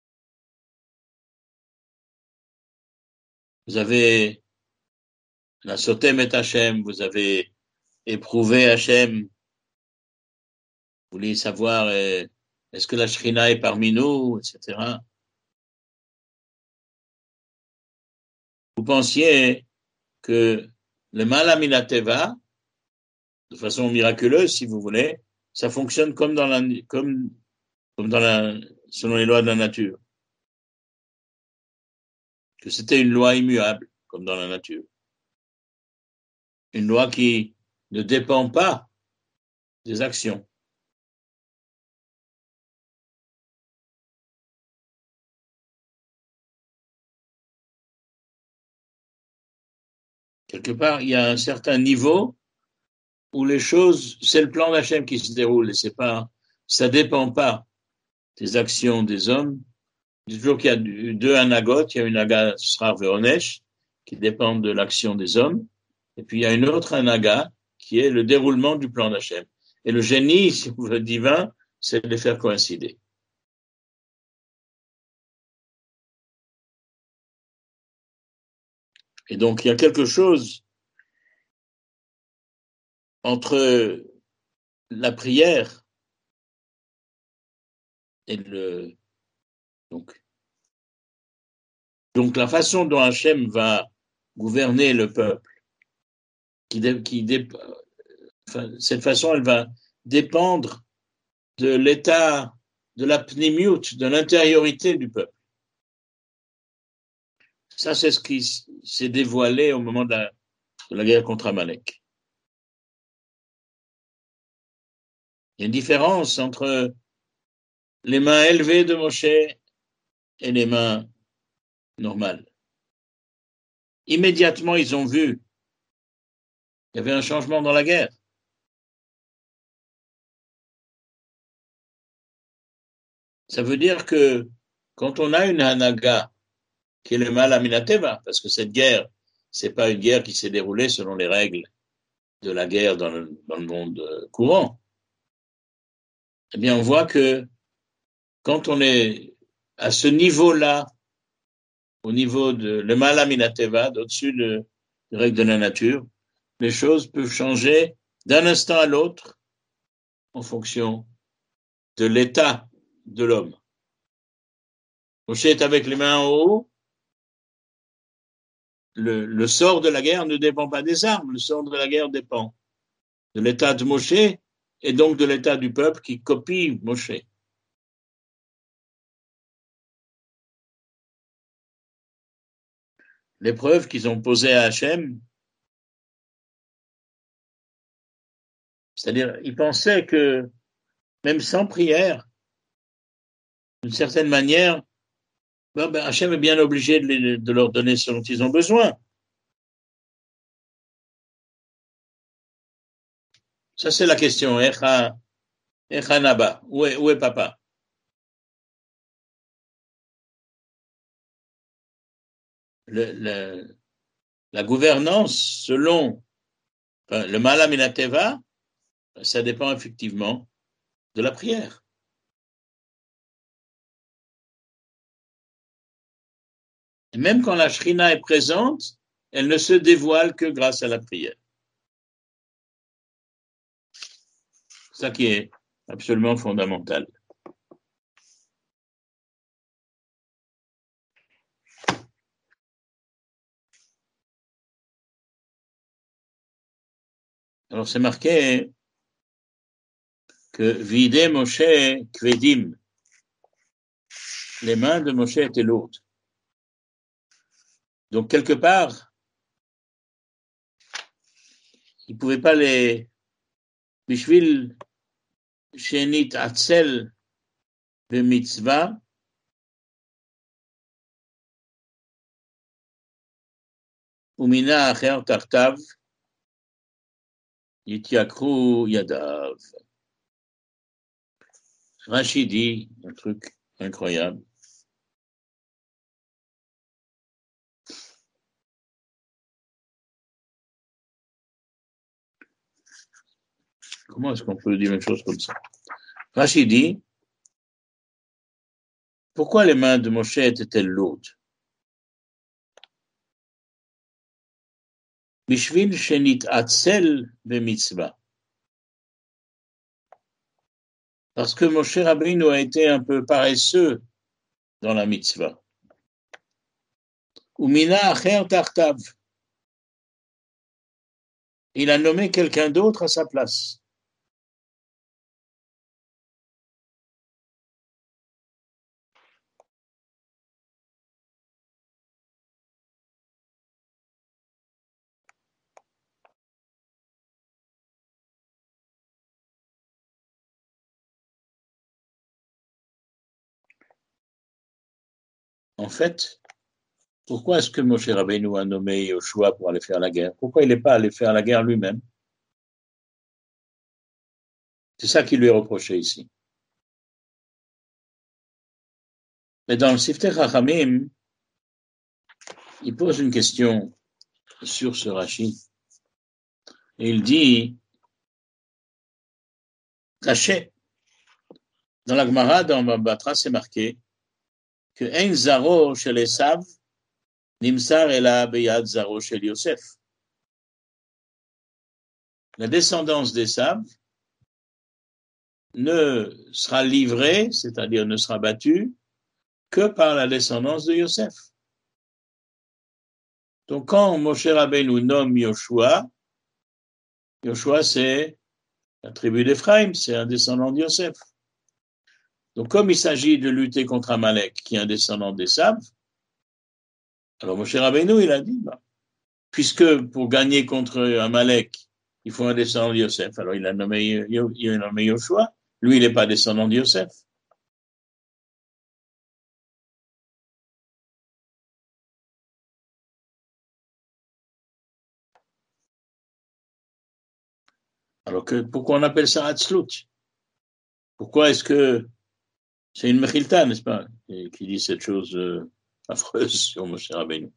Vous avez la Sotem et Hachem, vous avez éprouvé Hachem, vous voulez savoir euh, est-ce que la Shrina est parmi nous, et cetera. Vous pensiez que le mal Aminateva, de façon miraculeuse, si vous voulez, ça fonctionne comme dans la, comme, comme dans la, selon les lois de la nature. Que c'était une loi immuable, comme dans la nature. Une loi qui ne dépend pas des actions. Quelque part, il y a un certain niveau où les choses, c'est le plan d'Hachem qui se déroule et c'est pas, ça dépend pas des actions des hommes. Je dis toujours qu'il y a deux anagotes, il y a une aga Srar Veonesh qui dépend de l'action des hommes et puis il y a une autre anaga qui est le déroulement du plan d'Hachem. Et le génie, si vous voulez, divin, c'est de les faire coïncider. Et donc, il y a quelque chose entre la prière et le, donc, donc la façon dont Hachem va gouverner le peuple, qui, qui enfin, cette façon, elle va dépendre de l'état, de la pnémiout, de l'intériorité du peuple. Ça, c'est ce qui s'est dévoilé au moment de la, de la guerre contre Amalek. Il y a une différence entre les mains élevées de Moshe et les mains normales. Immédiatement, ils ont vu qu'il y avait un changement dans la guerre. Ça veut dire que quand on a une hanaga qui est le mal à Minateva, parce que cette guerre, c'est pas une guerre qui s'est déroulée selon les règles de la guerre dans le, dans le monde courant, eh bien, on voit que quand on est à ce niveau-là, au niveau de le mal à Minateva, au-dessus de, des règles de la nature, les choses peuvent changer d'un instant à l'autre en fonction de l'état de l'homme. Moshe est avec les mains en haut. Le, le sort de la guerre ne dépend pas des armes. Le sort de la guerre dépend de l'état de Moshe et donc de l'état du peuple qui copie Moshe. L'épreuve qu'ils ont posée à Hachem, c'est-à-dire, ils pensaient que même sans prière, d'une certaine manière, ben, ben, Hachem est bien obligé de, les, de leur donner ce dont ils ont besoin. Ça, c'est la question. Echa, Echa Naba, où est, où est papa? Le, le, la gouvernance, selon enfin, le Malam Inateva, ça dépend effectivement de la prière. Et même quand la Shrina est présente, elle ne se dévoile que grâce à la prière. C'est ça qui est absolument fondamental. Alors c'est marqué que vidé Moshe kvedim, les mains de Moshe étaient lourdes. Donc quelque part, il ne pouvait pas les bishvil shenit atzel b'mitzvah umina acher tartav yitiakru yadav. Rashi dit un truc incroyable. Comment est-ce qu'on peut dire une chose comme ça? Rashi dit, pourquoi les mains de Moshe étaient-elles lourdes? Bishvil shenit atzel b'mitzvah. Parce que Moshe Rabbeinu a été un peu paresseux dans la mitzvah. Umina acher tartav. Il a nommé quelqu'un d'autre à sa place. En fait, pourquoi est-ce que Moshe Rabbeinu a nommé Yoshua pour aller faire la guerre? Pourquoi il n'est pas allé faire la guerre lui-même? C'est ça qui lui est reproché ici. Mais dans le Siftei Chachamim, il pose une question sur ce Rashi. Et il dit, caché, dans la Gemara, dans Batra, c'est marqué que Ein Zaro shel Esav nimsar ela beyad Zaro shel Yosef. La descendance d'Esav ne sera livrée, c'est-à-dire ne sera battue, que par la descendance de Yosef. Donc quand Moshe Rabbeinu nomme Yoshua, Yoshua c'est la tribu d'Éphraïm, c'est un descendant de Yosef. Donc comme il s'agit de lutter contre Amalek, qui est un descendant d'Esav, alors Moshe Rabbeinu il a dit, bah, puisque pour gagner contre Amalek, il faut un descendant de Yosef, alors il a nommé, il a nommé Yoshua, lui il n'est pas descendant de Yosef. Alors que, pourquoi on appelle ça Hatzlut? Pourquoi est-ce que c'est une Mechilta, n'est-ce pas, qui dit cette chose euh, affreuse sur Moshe Rabbeinu?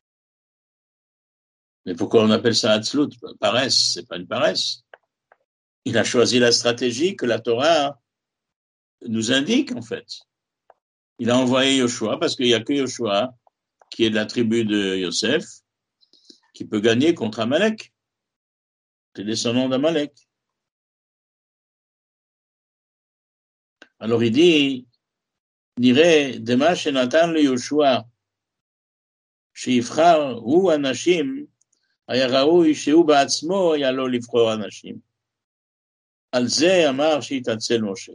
Mais pourquoi on appelle ça Hatzlut? Paresse, c'est pas une paresse. Il a choisi la stratégie que la Torah nous indique, en fait. Il a envoyé Yoshua parce qu'il n'y a que Yoshua, qui est de la tribu de Yosef, qui peut gagner contre Amalek. C'est descendant d'Amalek. Alors il dit, נראה דמה שנתן ליהושע שיבחר הוא אנשים, היה ראוי שהוא בעצמו היה לו לבחור אנשים. על זה אמר שיתעצל משה.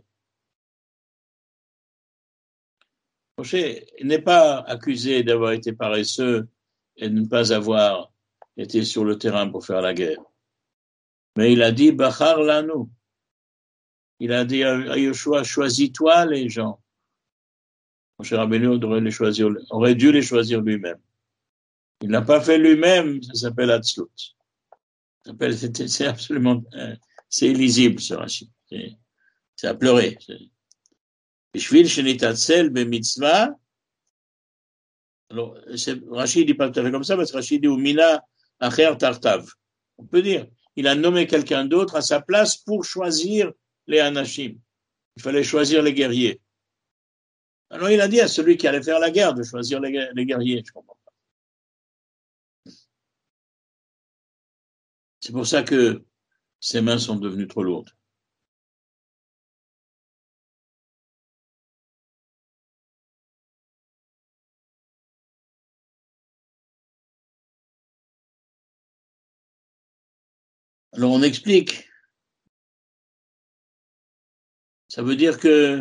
Moshe n'est pas accusé d'avoir été paresseux et de ne pas avoir été sur le terrain pour faire la guerre. Mais il a dit, Bachar lanu. Il a dit à Yoshua, choisis-toi les gens. Moshe Rabbeinu aurait, les choisir, aurait dû les choisir lui-même. Il n'a pas fait lui-même, ça s'appelle Atzlut. Ça s'appelle, c'est, c'est absolument, c'est illisible ce Rashi. C'est, c'est à pleurer. Bishvil shenitatzel b'mitzvah. Alors, Rashi ne dit pas tout à fait comme ça, parce que Rashi dit Umina acher tartav. On peut dire, il a nommé quelqu'un d'autre à sa place pour choisir les anashim. Il fallait choisir les guerriers. Alors il a dit à celui qui allait faire la guerre de choisir les, les guerriers. Je comprends pas. C'est pour ça que ses mains sont devenues trop lourdes. Alors on explique. Ça veut dire que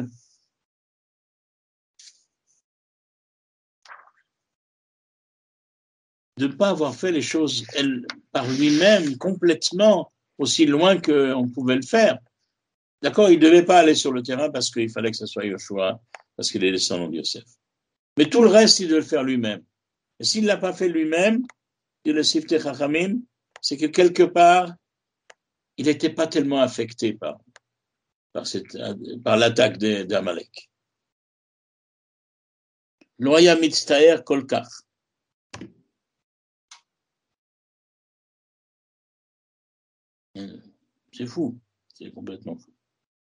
de ne pas avoir fait les choses elle, par lui-même complètement aussi loin qu'on pouvait le faire. D'accord, il ne devait pas aller sur le terrain parce qu'il fallait que ce soit Yoshua, parce qu'il est descendant de Yosef. Mais tout le reste, il devait le faire lui-même. Et s'il ne l'a pas fait lui-même, dit le Siftei Chachamim, c'est que quelque part, il n'était pas tellement affecté par, par, cette, par l'attaque d'Amalek. Loya mitztaer kolkach. C'est fou, c'est complètement fou.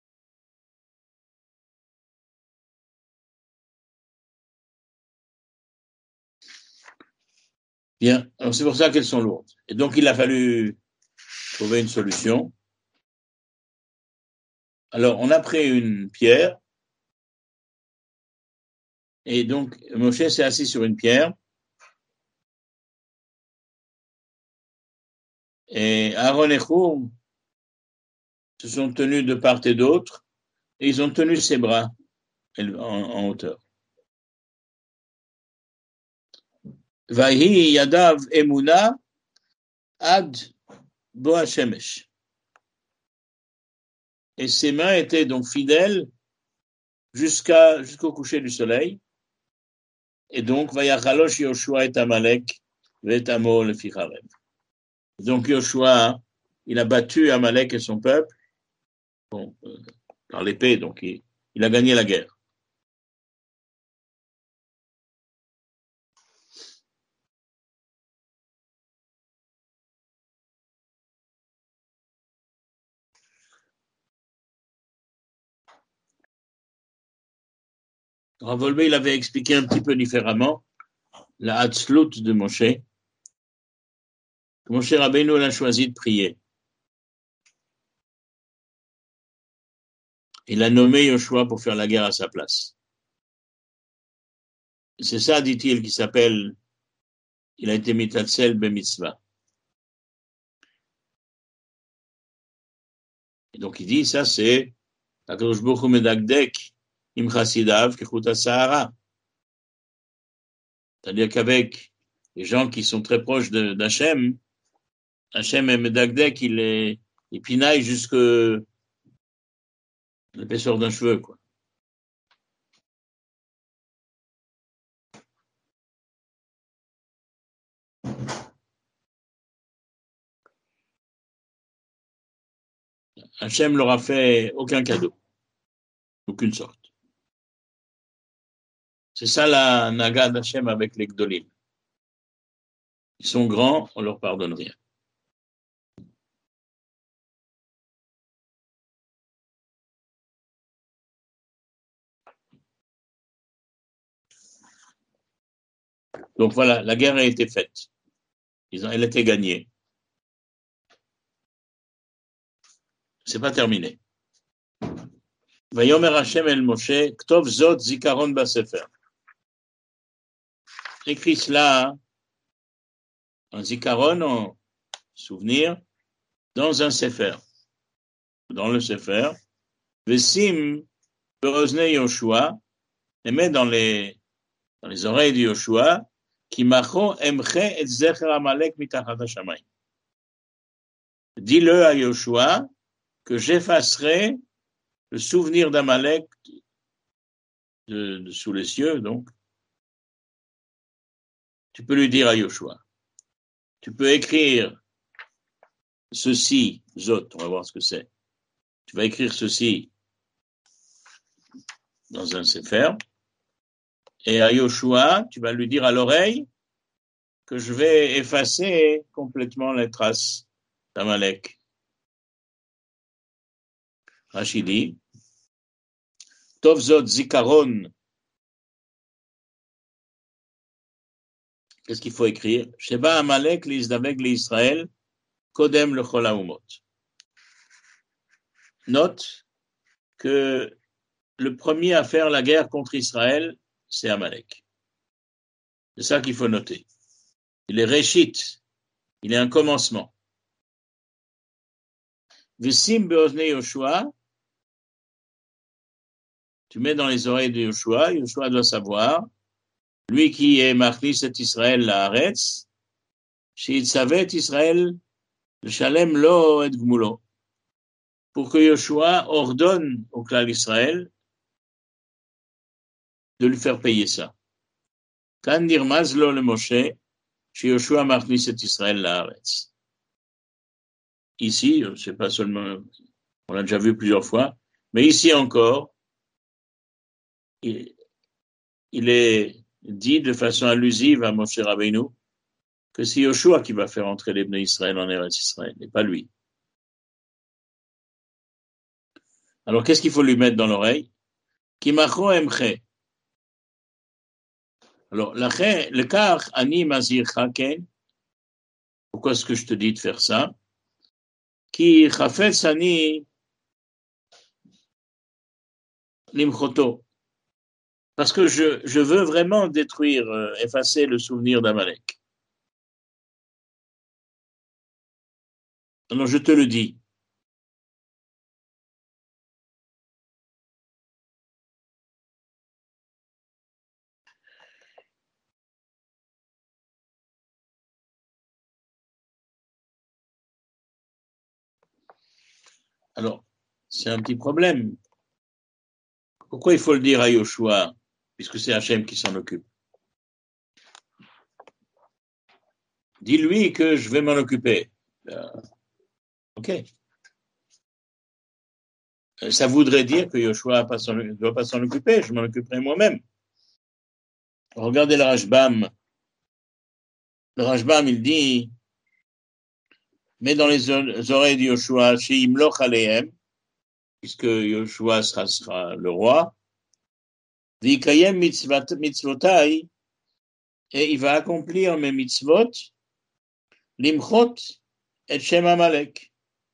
Bien, alors c'est pour ça qu'elles sont lourdes. Et donc il a fallu trouver une solution. Alors on a pris une pierre, et donc Moshe s'est assis sur une pierre, et Aaron et Hur se sont tenus de part et d'autre, et ils ont tenu ses bras en, en hauteur. Vahi yadav emuna ad bo hashemesh. Et ses mains étaient donc fidèles jusqu'à, jusqu'au coucher du soleil. Et donc, vayachalosh Yoshua et Amalek vet amo lefi Harem. Donc Yoshua, il a battu Amalek et son peuple bon, euh, par l'épée, donc il, il a gagné la guerre. Rav Wolbe, il avait expliqué un petit peu différemment la Hatzlut de Moshe. Moshe Rabbeinu a choisi de prier. Il a nommé Yoshua pour faire la guerre à sa place. C'est ça, dit-il, qui s'appelle, il a été mitatzel b'mitzvah. Et donc il dit, ça c'est Akadosh Baruch Hu medagdek im chasidav kechut ha'sahara. C'est-à-dire qu'avec les gens qui sont très proches de, d'Hachem, Hachem est medagdek, il est, il pinaille jusque l'épaisseur d'un cheveu, quoi. Hachem leur a fait aucun cadeau, aucune sorte. C'est ça la naga d'Hachem avec les Gdolim. Ils sont grands, on leur pardonne rien. Donc voilà, la guerre a été faite. Ils ont, elle a été gagnée. C'est pas terminé. Vayomer Hashem el Moshe, Ktov Zot Zikaron Basefer. Écris cela en Zikaron, en souvenir, dans un Sefer. Dans le Sefer. Vesim Berozne Yoshua, et met dans les, dans les oreilles de Yoshua, Ki macho emche et zecher Amalek mitachat hashamayim. Dis-le à Yoshua que j'effacerai le souvenir d'Amalek de, de sous les cieux, donc. Tu peux lui dire à Yoshua. Tu peux écrire ceci, Zot, on va voir ce que c'est. Tu vas écrire ceci dans un Sefer, et à Yoshua, tu vas lui dire à l'oreille que je vais effacer complètement les traces d'Amalek. Rashi dit, Tov Zot Zikaron. Qu'est-ce qu'il faut écrire? Sheba Amalek l'Isdaveg l'Israël, Kodem le Chol Haumot. Note que le premier à faire la guerre contre Israël, c'est Amalek. C'est ça qu'il faut noter. Il est réchit, il est un commencement. Vesim beozne Yoshua, tu mets dans les oreilles de Yoshua, Yoshua doit savoir, lui qui est Machlis et Israël la Haaretz, Sh'il savet Israël, le Shalem lo et Gmulo, pour que Yoshua ordonne au clan d'Israël de lui faire payer ça. Kan nirmaz lo le Moshe, chez Yoshua Machlis et Israël la Haaretz. Ici, c'est pas seulement, on l'a déjà vu plusieurs fois, mais ici encore, il, il est dit de façon allusive à Moshe Rabbeinu que c'est Yoshua qui va faire entrer les Bnei Israël en Eretz Israël, et pas lui. Alors, qu'est-ce qu'il faut lui mettre dans l'oreille? Kimacho emche. Alors, le car ani mazir chaken. Pourquoi est-ce que je te dis de faire ça? Ki chafetz ani limchoto. Parce que je, je veux vraiment détruire, euh, effacer le souvenir d'Amalek. Alors, je te le dis. Alors, c'est un petit problème. Pourquoi il faut le dire à Yoshua, puisque c'est Hachem qui s'en occupe? Dis-lui que je vais m'en occuper. Euh, ok. Ça voudrait dire que Yoshua ne doit pas s'en occuper, je m'en occuperai moi-même. Regardez le Rashbam. Le Rashbam, il dit, mets dans les oreilles de Yoshua, Sheimloch Alehem, puisque Yoshua sera, sera le roi, Vikayem mitzvotai, et il va accomplir mes mitzvot, limchot et shem Amalek.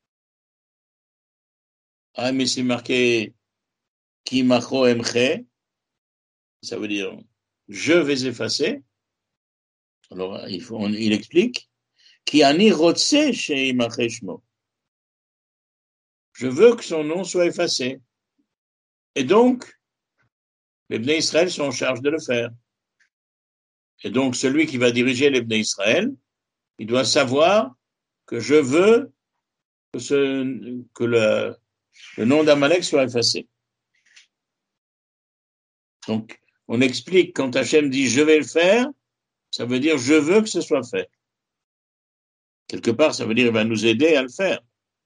Ah, mais c'est marqué ki macho emche, ça veut dire je vais effacer. Alors, il, faut, on, il explique ki ani rotse shei mache shmo. Je veux que son nom soit effacé. Et donc, les Bnei Israël sont en charge de le faire. Et donc, celui qui va diriger les Bnei Israël, il doit savoir que je veux que, ce, que le, le nom d'Amalek soit effacé. Donc, on explique quand Hachem dit « je vais le faire », ça veut dire « je veux que ce soit fait ». Quelque part, ça veut dire « il va nous aider à le faire ».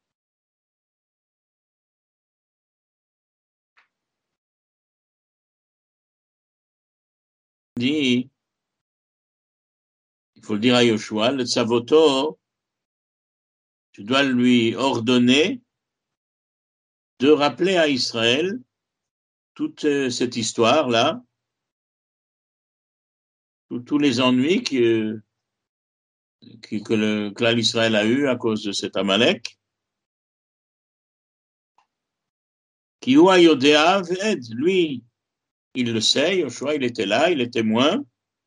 Dit, il faut le dire à Yoshua, le Tsavoto, tu dois lui ordonner de rappeler à Israël toute cette histoire-là, tous les ennuis que, que le clan d'Israël a eu à cause de cet Amalek, Qui ou Yodea Ved, lui, il le sait, Yoshua, il était là, il est témoin.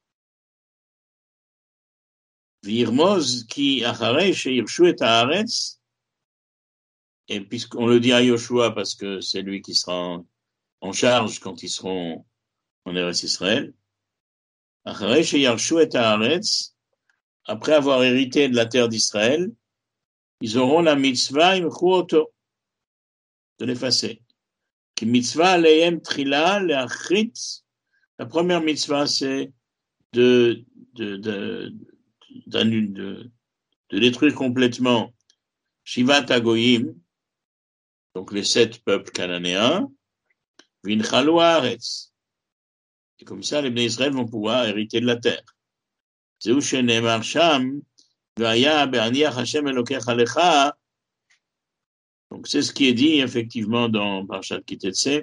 Virmoz qui acharei sheyirshu et haaretz, et puisqu'on le dit à Yoshua parce que c'est lui qui sera en, en charge quand ils seront en Eretz Israël. Acharei sheyirshu et haaretz, après avoir hérité de la terre d'Israël, ils auront la mitzvah imchu oto, de l'effacer. Qui mitzvah aleim trila leachrit. La première mitzvah, c'est de, de, de, de, de, de détruire complètement Shivat Agoyim, donc les sept peuples cananéens, Vinchalu Haaretz. Et comme ça, les Bnei Israël vont pouvoir hériter de la terre. Zeu shenemar sham, v'haya be'aniach Hashem Elokecha lecha. Donc c'est ce qui est dit effectivement dans Parshat Kitetse.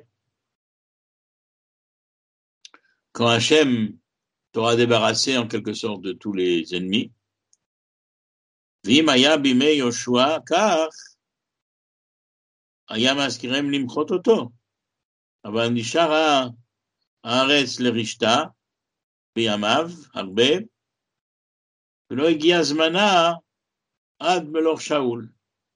Quand Hashem t'aura débarrassé en quelque sorte de tous les ennemis, V'im haya bimei Yoshua kach, haya maskirem limchot oto. אבל נשאר הארץ לרשתה בימיו הרבה, ולא הגיע זמנה עד מלוך שאול.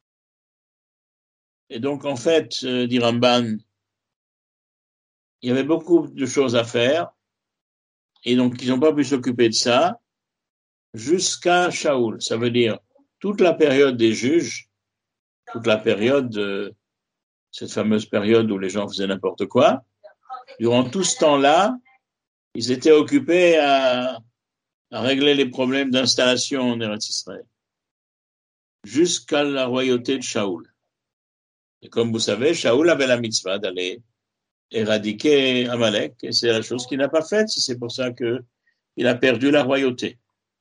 Et donc, en fait, euh, dit Ramban, il y avait beaucoup de choses à faire, et donc ils n'ont pas pu s'occuper de ça jusqu'à Shaoul. Ça veut dire toute la période des juges, toute la période, de cette fameuse période où les gens faisaient n'importe quoi. Durant tout ce temps-là, ils étaient occupés à, à régler les problèmes d'installation en Eretz Israël, jusqu'à la royauté de Shaoul. Et comme vous savez, Shaoul avait la mitzvah d'aller éradiquer Amalek, et c'est la chose qu'il n'a pas faite, c'est pour ça qu'il a perdu la royauté.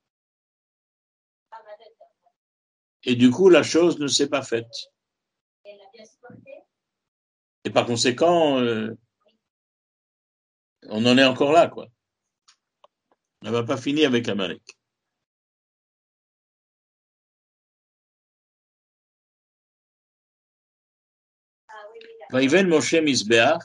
Et du coup, la chose ne s'est pas faite. Et par conséquent, euh, on en est encore là, quoi. On n'a pas fini avec Amalek. Vaïven Moshe Misbeach.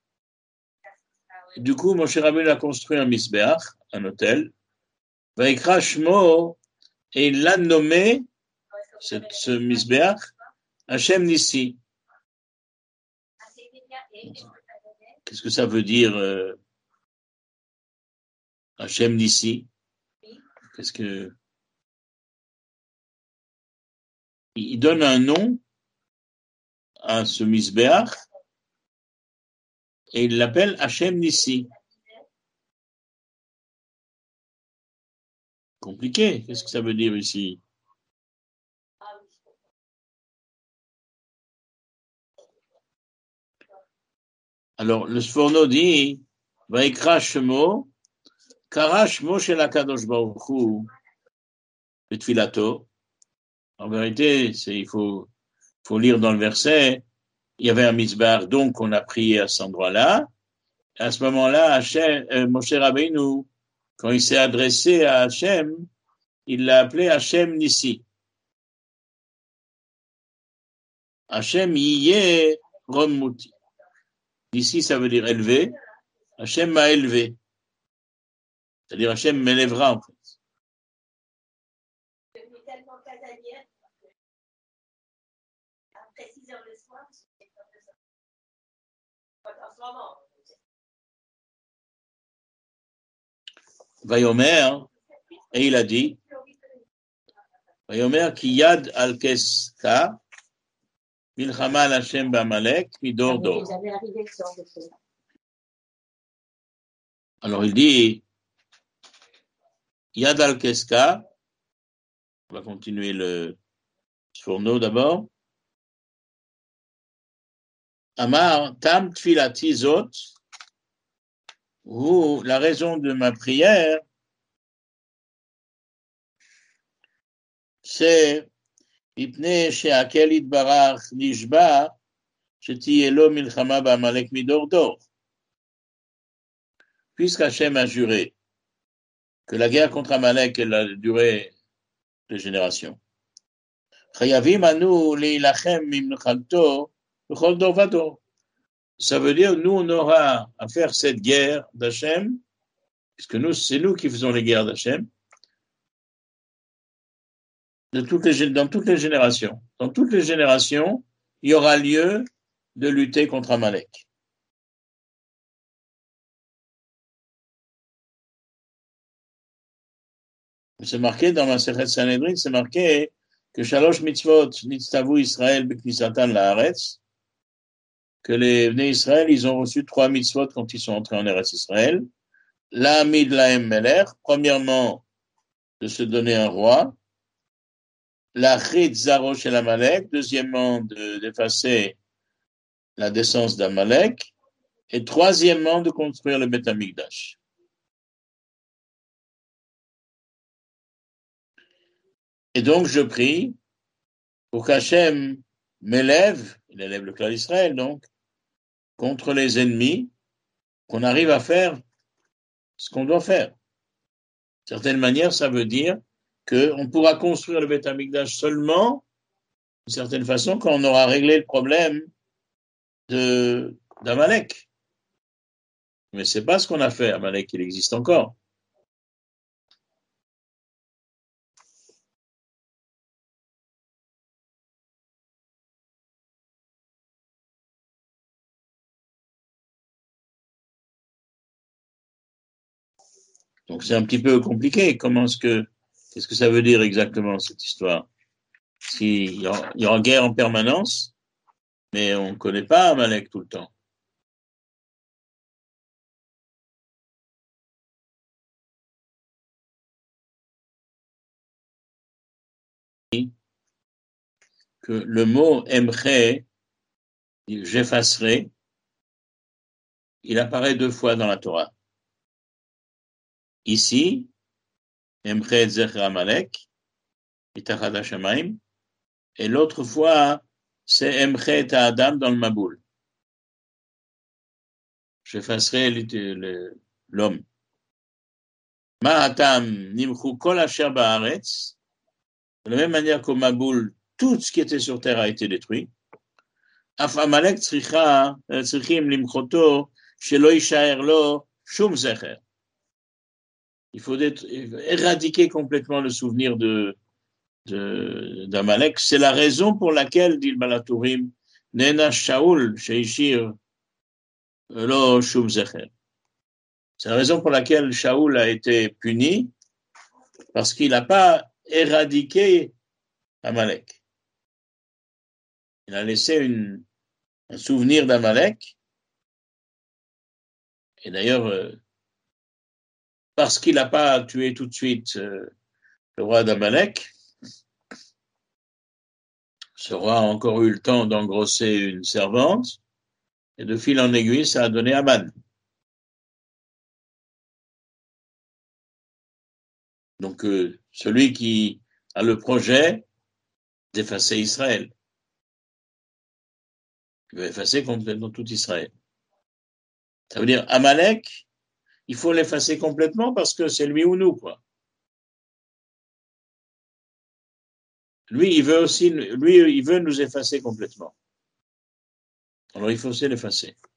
Du coup, Moshe Rabbeinu a construit un Misbeach, un hôtel. Vaikra Shmo, et il l'a nommé, cette, ce Misbeach, Hashem Nissi. Qu'est-ce que ça veut dire, euh, Hashem Nissi? Qu'est-ce que... Il donne un nom à ce Misbeach et il l'appelle Hashem Nissi. Compliqué, qu'est-ce que ça veut dire ici? Alors, le Sforno dit, Vaikra Shemo, Kara Shemo Shel HaKadosh Baruch Hu, Betfilato. En vérité, c'est, il faut, faut lire dans le verset, il y avait un Mizbar, donc on a prié à cet endroit-là. À ce moment-là, Hashem, euh, Moshe Rabbeinu, quand il s'est adressé à Hashem, il l'a appelé Hashem Nissi. Hashem Yiyeh Romuti. Nissi, ça veut dire élevé. Hashem m'a élevé. C'est-à-dire Hashem m'élèvera, en fait. Vayomer, et il a dit, Vayomer ki yad al keska, milchama al Hashem b'Amalek, midor dor. Alors il dit, yad al keska, on va continuer le Sforno d'abord. Amar tam tfilati zot, ou la raison de ma prière, c'est Ipne she'akel itbarach nishba shetiyeh lo milchama b'Amalek midor dor. Puisqu'Hachem a juré que la guerre contre Amalek elle a duré de générations. Chayavim anu leilachem mimchalto b'chol dor vador. ça veut dire nous, on aura à faire cette guerre d'Hachem, puisque nous, c'est nous qui faisons les guerres d'Hachem, de toutes les, dans toutes les générations. Dans toutes les générations, il y aura lieu de lutter contre Amalek. C'est marqué dans ma Sechet Sanhedrin, c'est marqué que Shalosh mitzvot nitztavu Israël b'knisatan la'aretz, que les Bnei Israël, ils ont reçu trois mitzvot quand ils sont entrés en Eretz Israël. La'amid la'em melech, premièrement, de se donner un roi. L'achrit zaro shel Amalek, deuxièmement, de, d'effacer la descendance d'Amalek. Et troisièmement, de construire le Beth Amikdash. Et donc, je prie pour qu'Hachem m'élève, il élève le clan d'Israël, donc, contre les ennemis, qu'on arrive à faire ce qu'on doit faire. D'une certaine manière, ça veut dire qu'on pourra construire le Beth Amikdash seulement, d'une certaine façon, quand on aura réglé le problème de, d'Amalek. Mais c'est pas ce qu'on a fait, Amalek, il existe encore. Donc c'est un petit peu compliqué. Comment est-ce que, qu'est-ce que ça veut dire exactement cette histoire? S'il y aura, il y aura guerre en permanence, mais on ne connaît pas Amalek tout le temps. Que le mot emche, j'effacerai, il apparaît deux fois dans la Torah. Ici, emche zecher Amalek, itachad hashamayim, et l'autre fois, c'est emche ta Adam dans le Maboul. J'effacerai l'homme. Ma'atam nimchu kol asher ba'aretz, de la même manière qu'au Maboul, tout ce qui était sur terre a été détruit. Af Amalek tzrichim limchoto shelo yishaer lo shum zecher. Il faut éradiquer complètement le souvenir de, de, d'Amalek. C'est la raison pour laquelle, dit le Balatourim, Nena Shaul sheishir lo shum zecher. C'est la raison pour laquelle Shaul a été puni, parce qu'il n'a pas éradiqué Amalek. Il a laissé une, un souvenir d'Amalek. Et d'ailleurs, euh, parce qu'il n'a pas tué tout de suite euh, le roi d'Amalek, ce roi a encore eu le temps d'engrosser une servante, et de fil en aiguille, ça a donné Aman. Donc, euh, celui qui a le projet d'effacer Israël, il va effacer complètement tout Israël. Ça veut dire, Amalek, il faut l'effacer complètement parce que c'est lui ou nous, quoi. Lui, il veut aussi, lui, il veut nous effacer complètement. Alors, il faut aussi l'effacer.